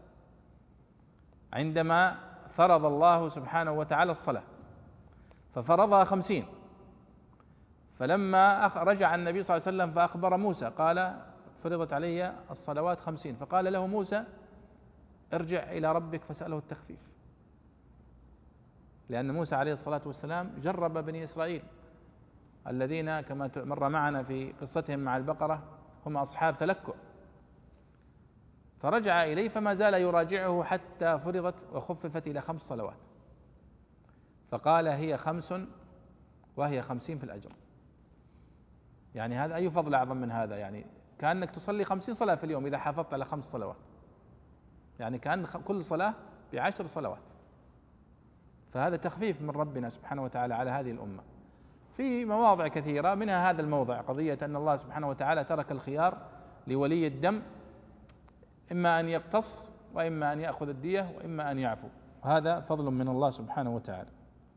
[SPEAKER 1] عندما فرض الله سبحانه وتعالى الصلاة ففرضها 50، فلما رجع النبي صلى الله عليه وسلم فأخبر موسى قال فرضت علي الصلوات 50، فقال له موسى ارجع إلى ربك فسأله التخفيف، لأن موسى عليه الصلاة والسلام جرب بني إسرائيل الذين كما مر معنا في قصتهم مع البقرة هم أصحاب تلكؤ، فرجع إليه فما زال يراجعه حتى فرضت وخففت إلى 5 صلوات، فقال هي 5 وهي 50 في الأجر. يعني هذا أي فضل أعظم من هذا؟ يعني كأنك تصلي 50 صلاة في اليوم إذا حافظت على 5 صلوات، يعني كأن كل صلاة ب10 صلوات. فهذا تخفيف من ربنا سبحانه وتعالى على هذه الأمة في مواضع كثيرة، منها هذا الموضع، قضية أن الله سبحانه وتعالى ترك الخيار لولي الدم، إما أن يقتص وإما أن يأخذ الدية وإما أن يعفو، هذا فضل من الله سبحانه وتعالى.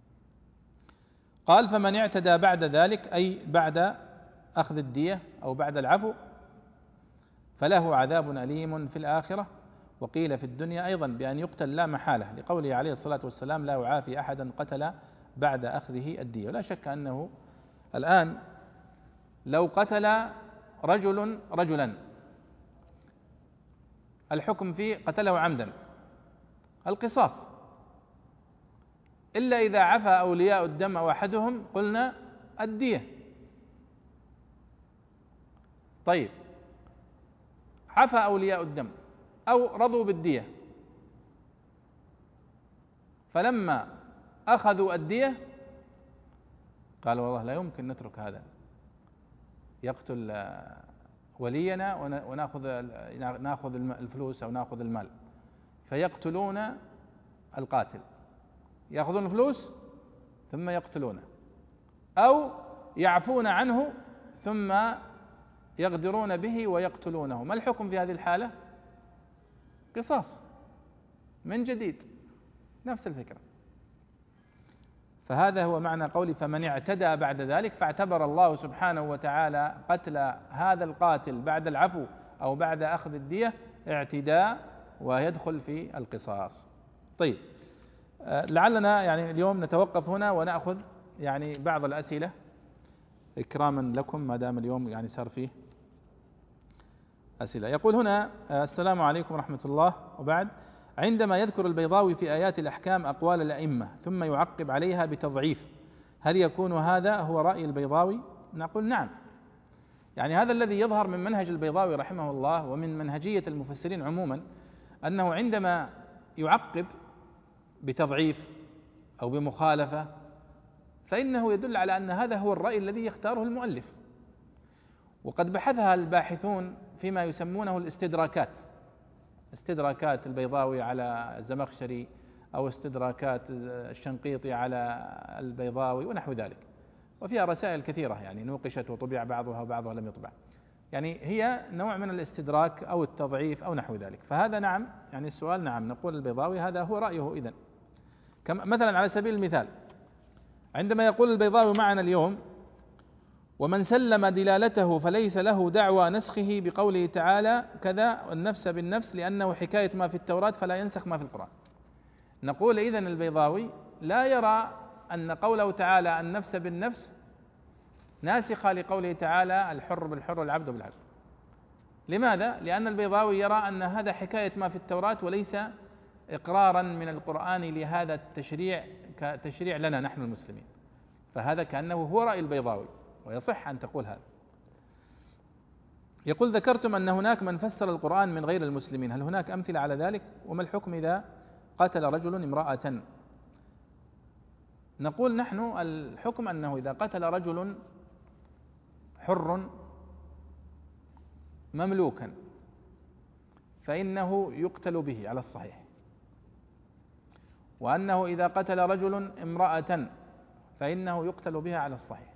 [SPEAKER 1] قال فمن اعتدى بعد ذلك أي بعد أخذ الدية أو بعد العفو فله عذاب أليم في الآخرة وقيل في الدنيا أيضا بأن يقتل لا محالة، لقوله عليه الصلاة والسلام: لا أعافي أحدا قتل بعد أخذه الدية. ولا شك أنه الآن لو قتل رجل رجلا الحكم فيه قتله عمدا القصاص، إلا إذا عفى أولياء الدم أو أحدهم قلنا الدية. طيب، عفى أولياء الدم أو رضوا بالدية، فلما أخذوا الدية قالوا والله لا يمكن نترك هذا يقتل ولينا ونأخذ الفلوس أو نأخذ المال، فيقتلون القاتل، يأخذون الفلوس ثم يقتلونه، أو يعفون عنه ثم يغدرون به ويقتلونه. ما الحكم في هذه الحالة؟ قصاص من جديد، نفس الفكرة. فهذا هو معنى قولي: فمن اعتدى بعد ذلك، فاعتبر الله سبحانه وتعالى قتل هذا القاتل بعد العفو أو بعد أخذ الدية اعتداء ويدخل في القصاص. طيب، لعلنا يعني اليوم نتوقف هنا ونأخذ يعني بعض الأسئلة إكراما لكم ما دام اليوم يعني صار فيه أسئلة. يقول هنا: السلام عليكم ورحمة الله وبعد. عندما يذكر البيضاوي في آيات الأحكام أقوال الأئمة ثم يعقب عليها بتضعيف، هل يكون هذا هو رأي البيضاوي؟ نقول نعم، يعني هذا الذي يظهر من منهج البيضاوي رحمه الله ومن منهجية المفسرين عموما، أنه عندما يعقب بتضعيف أو بمخالفة فإنه يدل على أن هذا هو الرأي الذي يختاره المؤلف. وقد بحثها الباحثون فيما يسمونه الاستدراكات، استدراكات البيضاوي على الزمخشري أو استدراكات الشنقيطي على البيضاوي ونحو ذلك، وفيها رسائل كثيرة يعني نوقشت وطبع بعضها وبعضها لم يطبع، يعني هي نوع من الاستدراك أو التضعيف أو نحو ذلك. فهذا نعم، يعني السؤال نعم، نقول البيضاوي هذا هو رأيه إذن. مثلا على سبيل المثال، عندما يقول البيضاوي معنا اليوم: ومن سلم دلالته فليس له دعوى نسخه بقوله تعالى كذا النفس بالنفس لأنه حكاية ما في التوراة فلا ينسخ ما في القرآن. نقول إذن البيضاوي لا يرى أن قوله تعالى النفس بالنفس ناسخة لقوله تعالى الحر بالحر والعبد بالعبد. لماذا؟ لأن البيضاوي يرى أن هذا حكاية ما في التوراة وليس إقرارا من القرآن لهذا التشريع كتشريع لنا نحن المسلمين. فهذا كأنه هو رأي البيضاوي، ويصح أن تقول هذا. يقول: ذكرتم أن هناك من فسر القرآن من غير المسلمين، هل هناك أمثلة على ذلك؟ وما الحكم إذا قتل رجل امرأة؟ نقول نحن الحكم أنه إذا قتل رجل حر مملوكا فإنه يقتل به على الصحيح، وأنه إذا قتل رجل امرأة فإنه يقتل بها على الصحيح.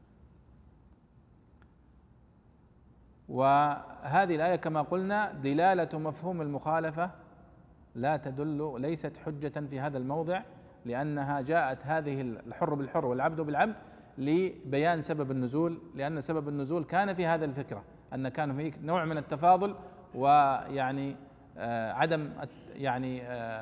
[SPEAKER 1] وهذه الآية كما قلنا دلالة مفهوم المخالفة لا تدل، ليست حجة في هذا الموضع، لأنها جاءت هذه الحر بالحر والعبد بالعبد لبيان سبب النزول، لأن سبب النزول كان في هذا الفكرة أن كان هناك نوع من التفاضل ويعني عدم يعني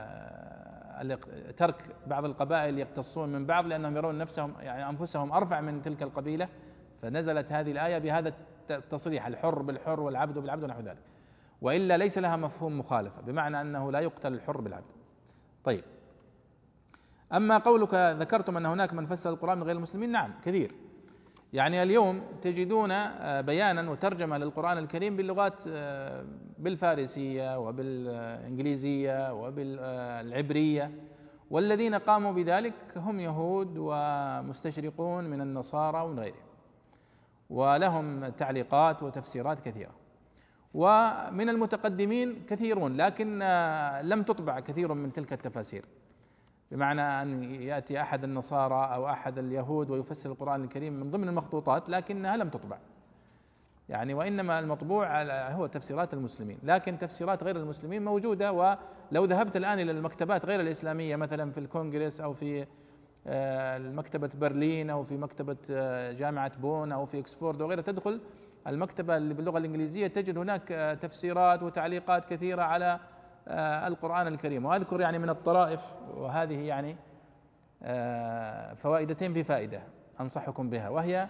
[SPEAKER 1] ترك بعض القبائل يقتصون من بعض لأنهم يرون نفسهم يعني أنفسهم أرفع من تلك القبيلة، فنزلت هذه الآية بهذا التصريح الحر بالحر والعبد بالعبد ونحو ذلك، وإلا ليس لها مفهوم مخالفة بمعنى أنه لا يقتل الحر بالعبد. طيب، أما قولك ذكرتم أن هناك من فسر القرآن من غير المسلمين، نعم كثير، يعني اليوم تجدون بيانا وترجمة للقرآن الكريم باللغات بالفارسية وبالإنجليزية وبالعبرية، والذين قاموا بذلك هم يهود ومستشرقون من النصارى ومن غيرهم، ولهم تعليقات وتفسيرات كثيرة، ومن المتقدمين كثيرون، لكن لم تطبع كثير من تلك التفاسير، بمعنى أن يأتي أحد النصارى أو أحد اليهود ويفسر القرآن الكريم من ضمن المخطوطات لكنها لم تطبع يعني، وإنما المطبوع هو تفسيرات المسلمين، لكن تفسيرات غير المسلمين موجودة. ولو ذهبت الآن إلى المكتبات غير الإسلامية مثلا في الكونغرس أو في مكتبة برلين أو في مكتبة جامعة بون أو في إكسفورد وغيرها، تدخل المكتبة اللي باللغة الإنجليزية تجد هناك تفسيرات وتعليقات كثيرة على القرآن الكريم. وأذكر يعني من الطرائف، وهذه يعني فوائدتين في فائدة أنصحكم بها، وهي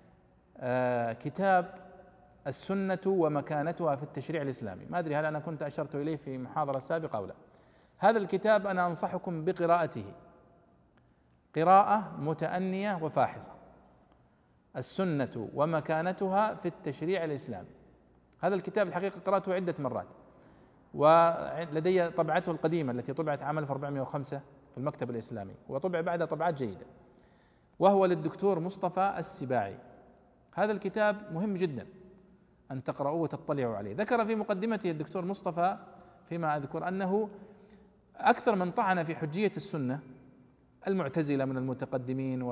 [SPEAKER 1] كتاب السنة ومكانتها في التشريع الإسلامي. ما أدري هل أنا كنت أشرت إليه في محاضرة سابقة أو لا. هذا الكتاب أنا أنصحكم بقراءته قراءة متأنية وفاحصة، السنة ومكانتها في التشريع الإسلامي. هذا الكتاب الحقيقة قرأته عدة مرات، ولدي طبعته القديمة التي طبعت عام 1405 في المكتب الإسلامي، وطبع بعدها طبعات جيدة، وهو للدكتور مصطفى السباعي. هذا الكتاب مهم جدا أن تقرأوه وتطلعوا عليه. ذكر في مقدمته الدكتور مصطفى فيما أذكر أنه أكثر من طعن في حجية السنة المعتزلة من المتقدمين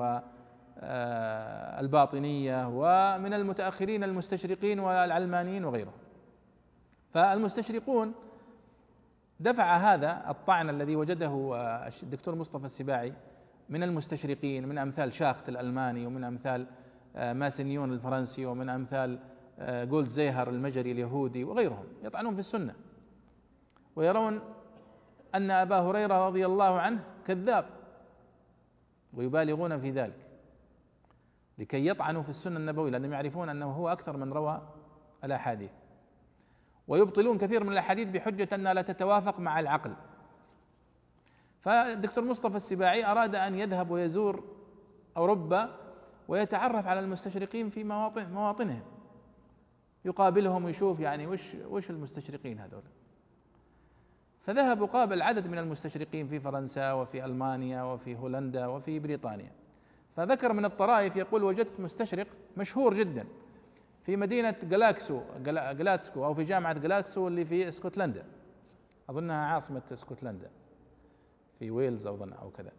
[SPEAKER 1] والباطنية، ومن المتأخرين المستشرقين والعلمانيين وغيرهم. فالمستشرقون دفع هذا الطعن الذي وجده الدكتور مصطفى السباعي من المستشرقين، من أمثال شاخت الألماني، ومن أمثال ماسنيون الفرنسي، ومن أمثال جولد زيهر المجري اليهودي وغيرهم، يطعنون في السنة ويرون أن أبا هريرة رضي الله عنه كذاب، ويبالغون في ذلك لكي يطعنوا في السنة النبوية، لأنهم يعرفون أنه هو أكثر من روى الأحاديث، ويبطلون كثير من الأحاديث بحجة أنها لا تتوافق مع العقل. فالدكتور مصطفى السباعي أراد أن يذهب ويزور أوروبا ويتعرف على المستشرقين في مواطنهم، يقابلهم ويشوف يعني وش المستشرقين هذول. فذهب وقابل عدد من المستشرقين في فرنسا وفي ألمانيا وفي هولندا وفي بريطانيا. فذكر من الطرائف يقول: وجدت مستشرق مشهور جدا في مدينة جلاسكو أو في جامعة جلاسكو اللي في اسكتلندا، أظنها عاصمة اسكتلندا في ويلز أو كذا.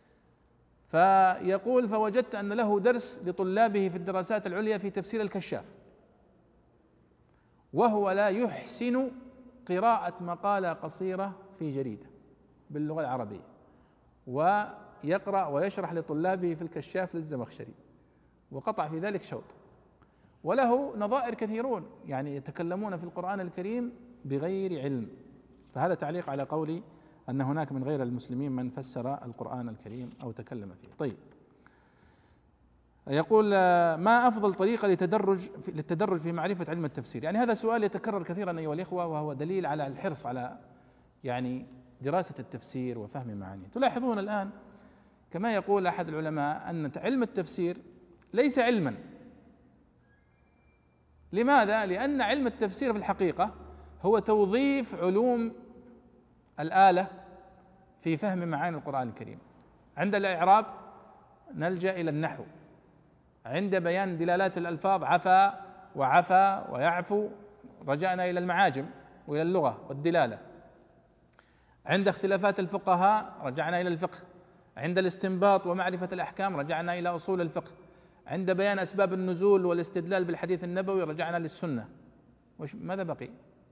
[SPEAKER 1] فيقول: فوجدت أن له درس لطلابه في الدراسات العليا في تفسير الكشاف، وهو لا يحسن قراءة مقالة قصيرة في جريدة باللغة العربية، ويقرأ ويشرح لطلابه في الكشاف للزمخشري، وقطع في ذلك شوط. وله نظائر كثيرون يعني يتكلمون في القرآن الكريم بغير علم. فهذا تعليق على قولي أن هناك من غير المسلمين من فسر القرآن الكريم أو تكلم فيه. طيب، يقول: ما أفضل طريقة للتدرج في معرفة علم التفسير؟ يعني هذا سؤال يتكرر كثيرا أيها الإخوة، وهو دليل على الحرص على يعني دراسة التفسير وفهم معانيه. تلاحظون الآن كما يقول أحد العلماء أن علم التفسير ليس علما. لماذا؟ لأن علم التفسير في الحقيقة هو توظيف علوم الآلة في فهم معاني القرآن الكريم. عند الإعراب نلجأ إلى النحو، عند بيان دلالات الألفاظ عفا وعفا ويعفو رجعنا إلى المعاجم وإلى اللغة والدلالة، عند اختلافات الفقهاء رجعنا إلى الفقه، عند الاستنباط ومعرفة الأحكام رجعنا إلى أصول الفقه، عند بيان أسباب النزول والاستدلال بالحديث النبوي رجعنا للسنة. ماذا بقي؟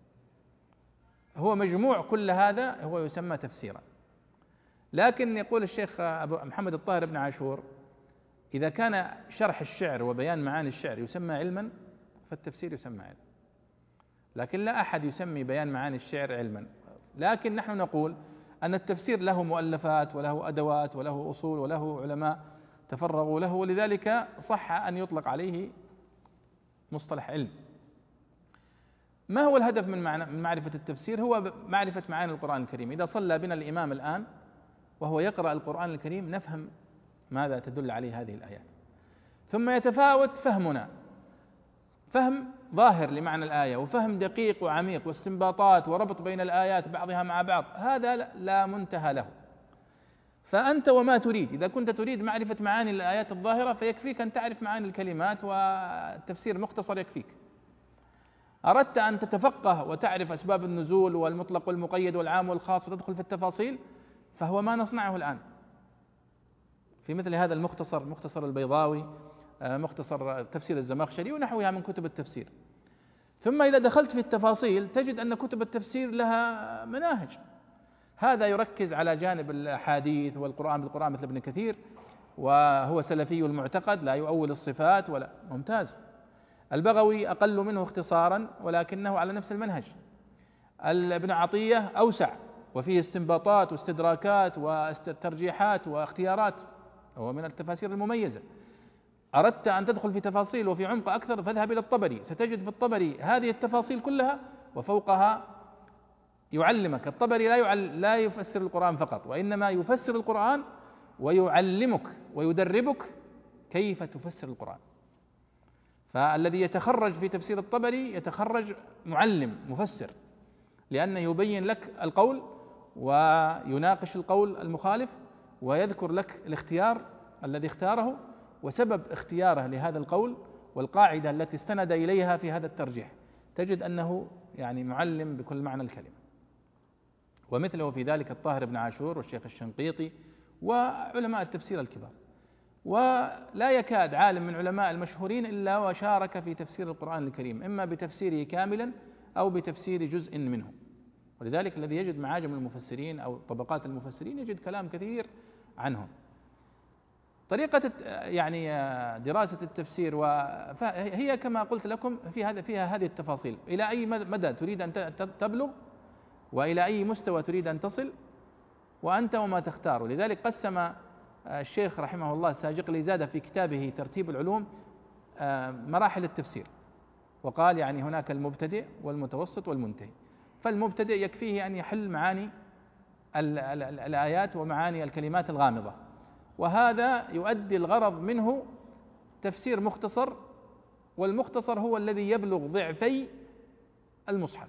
[SPEAKER 1] هو مجموع كل هذا هو يسمى تفسيرا. لكن يقول الشيخ أبو محمد الطاهر بن عاشور: إذا كان شرح الشعر وبيان معاني الشعر يسمى علما، فالتفسير يسمى علما. لكن لا أحد يسمي بيان معاني الشعر علما. لكن نحن نقول أن التفسير له مؤلفات وله أدوات وله أصول وله علماء تفرغوا له، ولذلك صح أن يطلق عليه مصطلح علم. ما هو الهدف من معرفة التفسير؟ هو معرفة معاني القرآن الكريم. إذا صلى بنا الإمام الآن وهو يقرأ القرآن الكريم نفهم ماذا تدل عليه هذه الآيات، ثم يتفاوت فهمنا، فهم ظاهر لمعنى الآية وفهم دقيق وعميق واستنباطات وربط بين الآيات بعضها مع بعض، هذا لا منتهى له. فأنت وما تريد، إذا كنت تريد معرفة معاني الآيات الظاهرة فيكفيك أن تعرف معاني الكلمات والتفسير مختصر يكفيك. أردت أن تتفقه وتعرف أسباب النزول والمطلق والمقيد والعام والخاص وتدخل في التفاصيل، فهو ما نصنعه الآن في مثل هذا المختصر، مختصر البيضاوي، مختصر تفسير الزمخشري ونحوها من كتب التفسير. ثم إذا دخلت في التفاصيل تجد أن كتب التفسير لها مناهج. هذا يركز على جانب الأحاديث والقرآن بالقرآن مثل ابن كثير، وهو سلفي المعتقد لا يؤول الصفات ولا ممتاز. البغوي أقل منه اختصارا ولكنه على نفس المنهج. ابن عطية أوسع وفيه استنباطات واستدراكات وترجيحات واختيارات، هو من التفاسير المميزة. أردت أن تدخل في تفاصيل وفي عمق أكثر فاذهب إلى الطبري، ستجد في الطبري هذه التفاصيل كلها وفوقها يعلمك. الطبري لا يفسر القرآن فقط، وإنما يفسر القرآن ويعلمك ويدربك كيف تفسر القرآن. فالذي يتخرج في تفسير الطبري يتخرج معلم مفسر، لأنه يبين لك القول ويناقش القول المخالف ويذكر لك الاختيار الذي اختاره وسبب اختياره لهذا القول والقاعدة التي استند إليها في هذا الترجيح. تجد أنه يعني معلم بكل معنى الكلمة. ومثله في ذلك الطاهر بن عاشور والشيخ الشنقيطي وعلماء التفسير الكبار. ولا يكاد عالم من علماء المشهورين إلا وشارك في تفسير القرآن الكريم، إما بتفسيره كاملا أو بتفسير جزء منه. ولذلك الذي يجد معاجم المفسرين أو طبقات المفسرين يجد كلام كثير عنهم. طريقة يعني دراسة التفسير هي كما قلت لكم فيها هذه التفاصيل، إلى أي مدى تريد أن تبلغ وإلى أي مستوى تريد أن تصل وأنت وما تختار. لذلك قسم الشيخ رحمه الله الساجقلي زاد في كتابه ترتيب العلوم مراحل التفسير، وقال يعني هناك المبتدئ والمتوسط والمنتهي. فالمبتدئ يكفيه أن يحل معاني الآيات ومعاني الكلمات الغامضة، وهذا يؤدي الغرض منه تفسير مختصر، والمختصر هو الذي يبلغ ضعفي المصحف،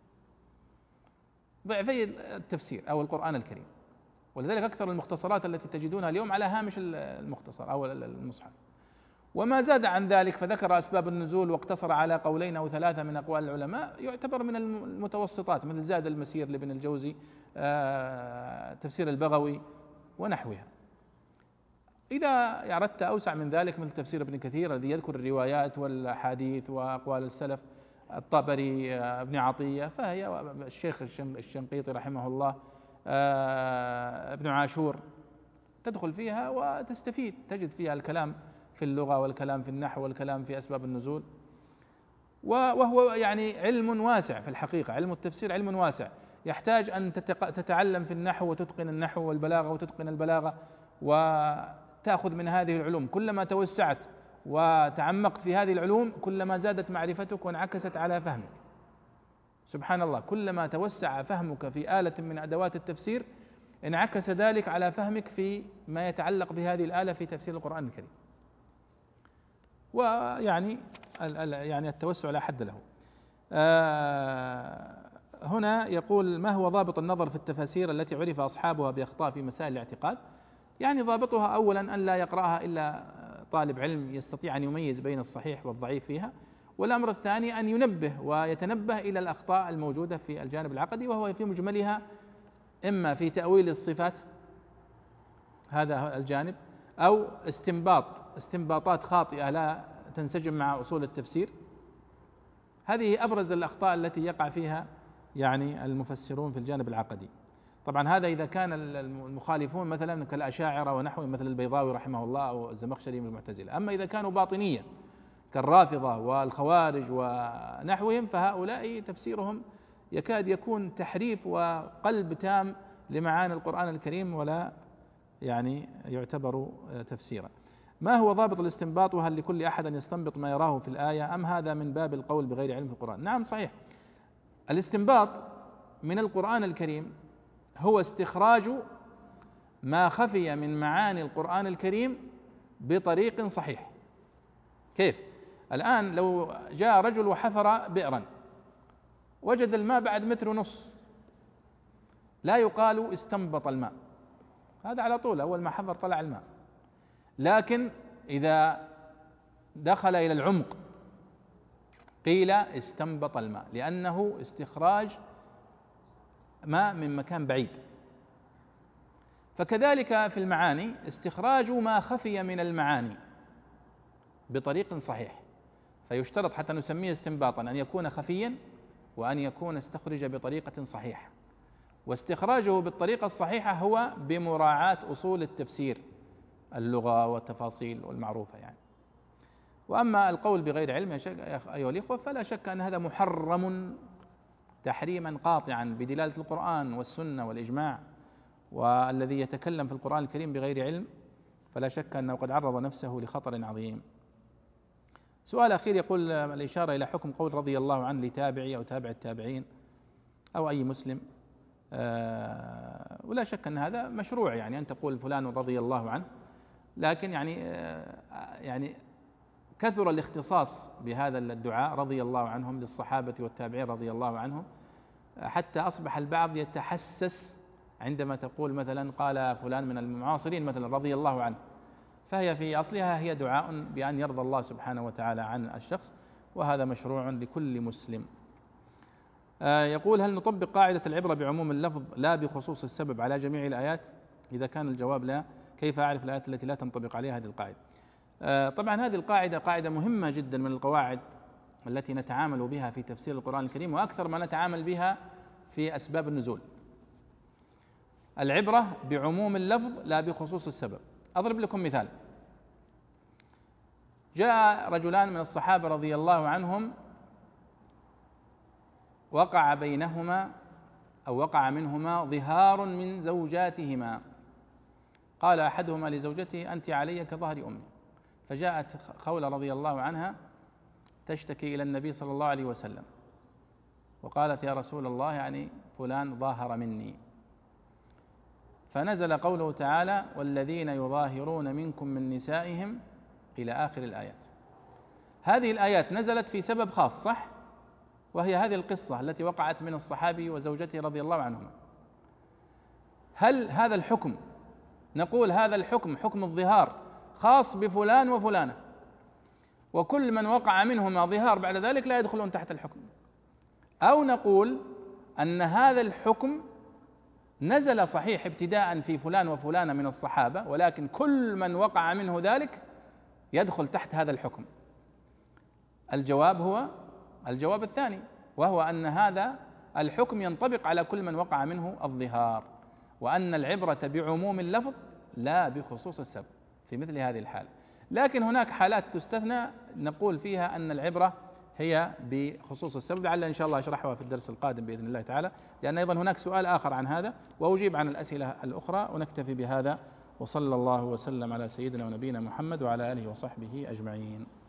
[SPEAKER 1] ضعفي التفسير أو القرآن الكريم. ولذلك أكثر المختصرات التي تجدونها اليوم على هامش المختصر أو المصحف. وما زاد عن ذلك فذكر أسباب النزول واقتصر على قولين أو ثلاثة من أقوال العلماء يعتبر من المتوسطات، مثل زاد المسير لابن الجوزي، تفسير البغوي ونحوها. إذا أردت أوسع من ذلك مثل تفسير ابن كثير الذي يذكر الروايات والأحاديث وأقوال السلف، الطبري، ابن عطية، فهي الشيخ الشنقيطي رحمه الله، ابن عاشور، تدخل فيها وتستفيد، تجد فيها الكلام في اللغة والكلام في النحو والكلام في أسباب النزول. وهو يعني علم واسع في الحقيقة، علم التفسير علم واسع يحتاج أن تتعلم في النحو وتتقن النحو والبلاغة وتتقن البلاغة وتأخذ من هذه العلوم. كلما توسعت وتعمقت في هذه العلوم كلما زادت معرفتك وانعكست على فهمك. سبحان الله، كلما توسع فهمك في آلة من أدوات التفسير انعكس ذلك على فهمك في ما يتعلق بهذه الآلة في تفسير القرآن الكريم. ويعني التوسع لا حد له. هنا يقول: ما هو ضابط النظر في التفاسير التي عرف أصحابها بأخطاء في مسائل الاعتقاد؟ يعني ضابطها أولا أن لا يقرأها إلا طالب علم يستطيع أن يميز بين الصحيح والضعيف فيها، والأمر الثاني أن ينبه ويتنبه إلى الأخطاء الموجودة في الجانب العقدي، وهو في مجملها إما في تأويل الصفات هذا الجانب، أو استنباطات خاطئة لا تنسجم مع أصول التفسير. هذه أبرز الأخطاء التي يقع فيها يعني المفسرون في الجانب العقدي. طبعا هذا إذا كان المخالفون مثلا كالأشاعرة ونحوهم مثل البيضاوي رحمه الله أو الزمخشري من المعتزلة. أما إذا كانوا باطنية كالرافضة والخوارج ونحوهم فهؤلاء تفسيرهم يكاد يكون تحريف وقلب تام لمعاني القرآن الكريم ولا يعني يعتبر تفسيرا. ما هو ضابط الاستنباط؟ وهل لكل أحد أن يستنبط ما يراه في الآية أم هذا من باب القول بغير علم في القرآن؟ نعم صحيح، الاستنباط من القرآن الكريم هو استخراج ما خفي من معاني القرآن الكريم بطريق صحيح. كيف؟ الآن لو جاء رجل وحفر بئرا وجد الماء بعد 1.5 متر، لا يقال استنبط الماء، هذا على طول أول ما حفر طلع الماء. لكن إذا دخل إلى العمق قيل استنبط الماء، لأنه استخراج ماء من مكان بعيد. فكذلك في المعاني استخراج ما خفي من المعاني بطريق صحيح، فيشترط حتى نسميه استنباطا أن يكون خفيا وأن يكون استخرج بطريقة صحيحة. واستخراجه بالطريقة الصحيحة هو بمراعاة أصول التفسير، اللغة والتفاصيل والمعروفة يعني. وأما القول بغير علم أيها الإخوة فلا شك أن هذا محرم تحريما قاطعا بدلالة القرآن والسنة والإجماع، والذي يتكلم في القرآن الكريم بغير علم فلا شك أنه قد عرض نفسه لخطر عظيم. سؤال أخير يقول الإشارة إلى حكم قول رضي الله عنه لتابعي أو تابع التابعين أو أي مسلم، ولا شك أن هذا مشروع، يعني أن تقول فلان رضي الله عنه، لكن يعني كثر الاختصاص بهذا الدعاء رضي الله عنهم للصحابة والتابعين رضي الله عنهم، حتى أصبح البعض يتحسس عندما تقول مثلا قال فلان من المعاصرين مثلا رضي الله عنه، فهي في أصلها هي دعاء بأن يرضى الله سبحانه وتعالى عن الشخص، وهذا مشروع لكل مسلم. يقول هل نطبق قاعدة العبرة بعموم اللفظ لا بخصوص السبب على جميع الآيات؟ إذا كان الجواب لا، كيف أعرف الآيات التي لا تنطبق عليها هذه القاعدة؟ طبعا هذه القاعدة قاعدة مهمة جدا من القواعد التي نتعامل بها في تفسير القرآن الكريم، وأكثر ما نتعامل بها في أسباب النزول. العبرة بعموم اللفظ لا بخصوص السبب. أضرب لكم مثال. جاء رجلان من الصحابة رضي الله عنهم وقع بينهما أو وقع منهما ظهار من زوجاتهما، قال أحدهما لزوجته أنت علي كظهر أمي، فجاءت خولة رضي الله عنها تشتكي إلى النبي صلى الله عليه وسلم وقالت يا رسول الله يعني فلان ظاهر مني، فنزل قوله تعالى والذين يظاهرون منكم من نسائهم إلى آخر الآيات. هذه الآيات نزلت في سبب خاص صح، وهي هذه القصة التي وقعت من الصحابي وزوجته رضي الله عنهما. هل هذا الحكم نقول هذا الحكم حكم الظهار خاص بفلان وفلانة، وكل من وقع منهما ظهار بعد ذلك لا يدخلون تحت الحكم، أو نقول أن هذا الحكم نزل صحيح ابتداء في فلان وفلانة من الصحابة، ولكن كل من وقع منه ذلك يدخل تحت هذا الحكم؟ الجواب هو الجواب الثاني، وهو أن هذا الحكم ينطبق على كل من وقع منه الظهار، وأن العبرة بعموم اللفظ لا بخصوص السبب في مثل هذه الحالة. لكن هناك حالات تستثنى نقول فيها أن العبرة هي بخصوص السبب، لعل إن شاء الله أشرحها في الدرس القادم بإذن الله تعالى، لأن أيضا هناك سؤال آخر عن هذا وأجيب عن الأسئلة الأخرى، ونكتفي بهذا، وصلى الله وسلم على سيدنا ونبينا محمد وعلى آله وصحبه أجمعين.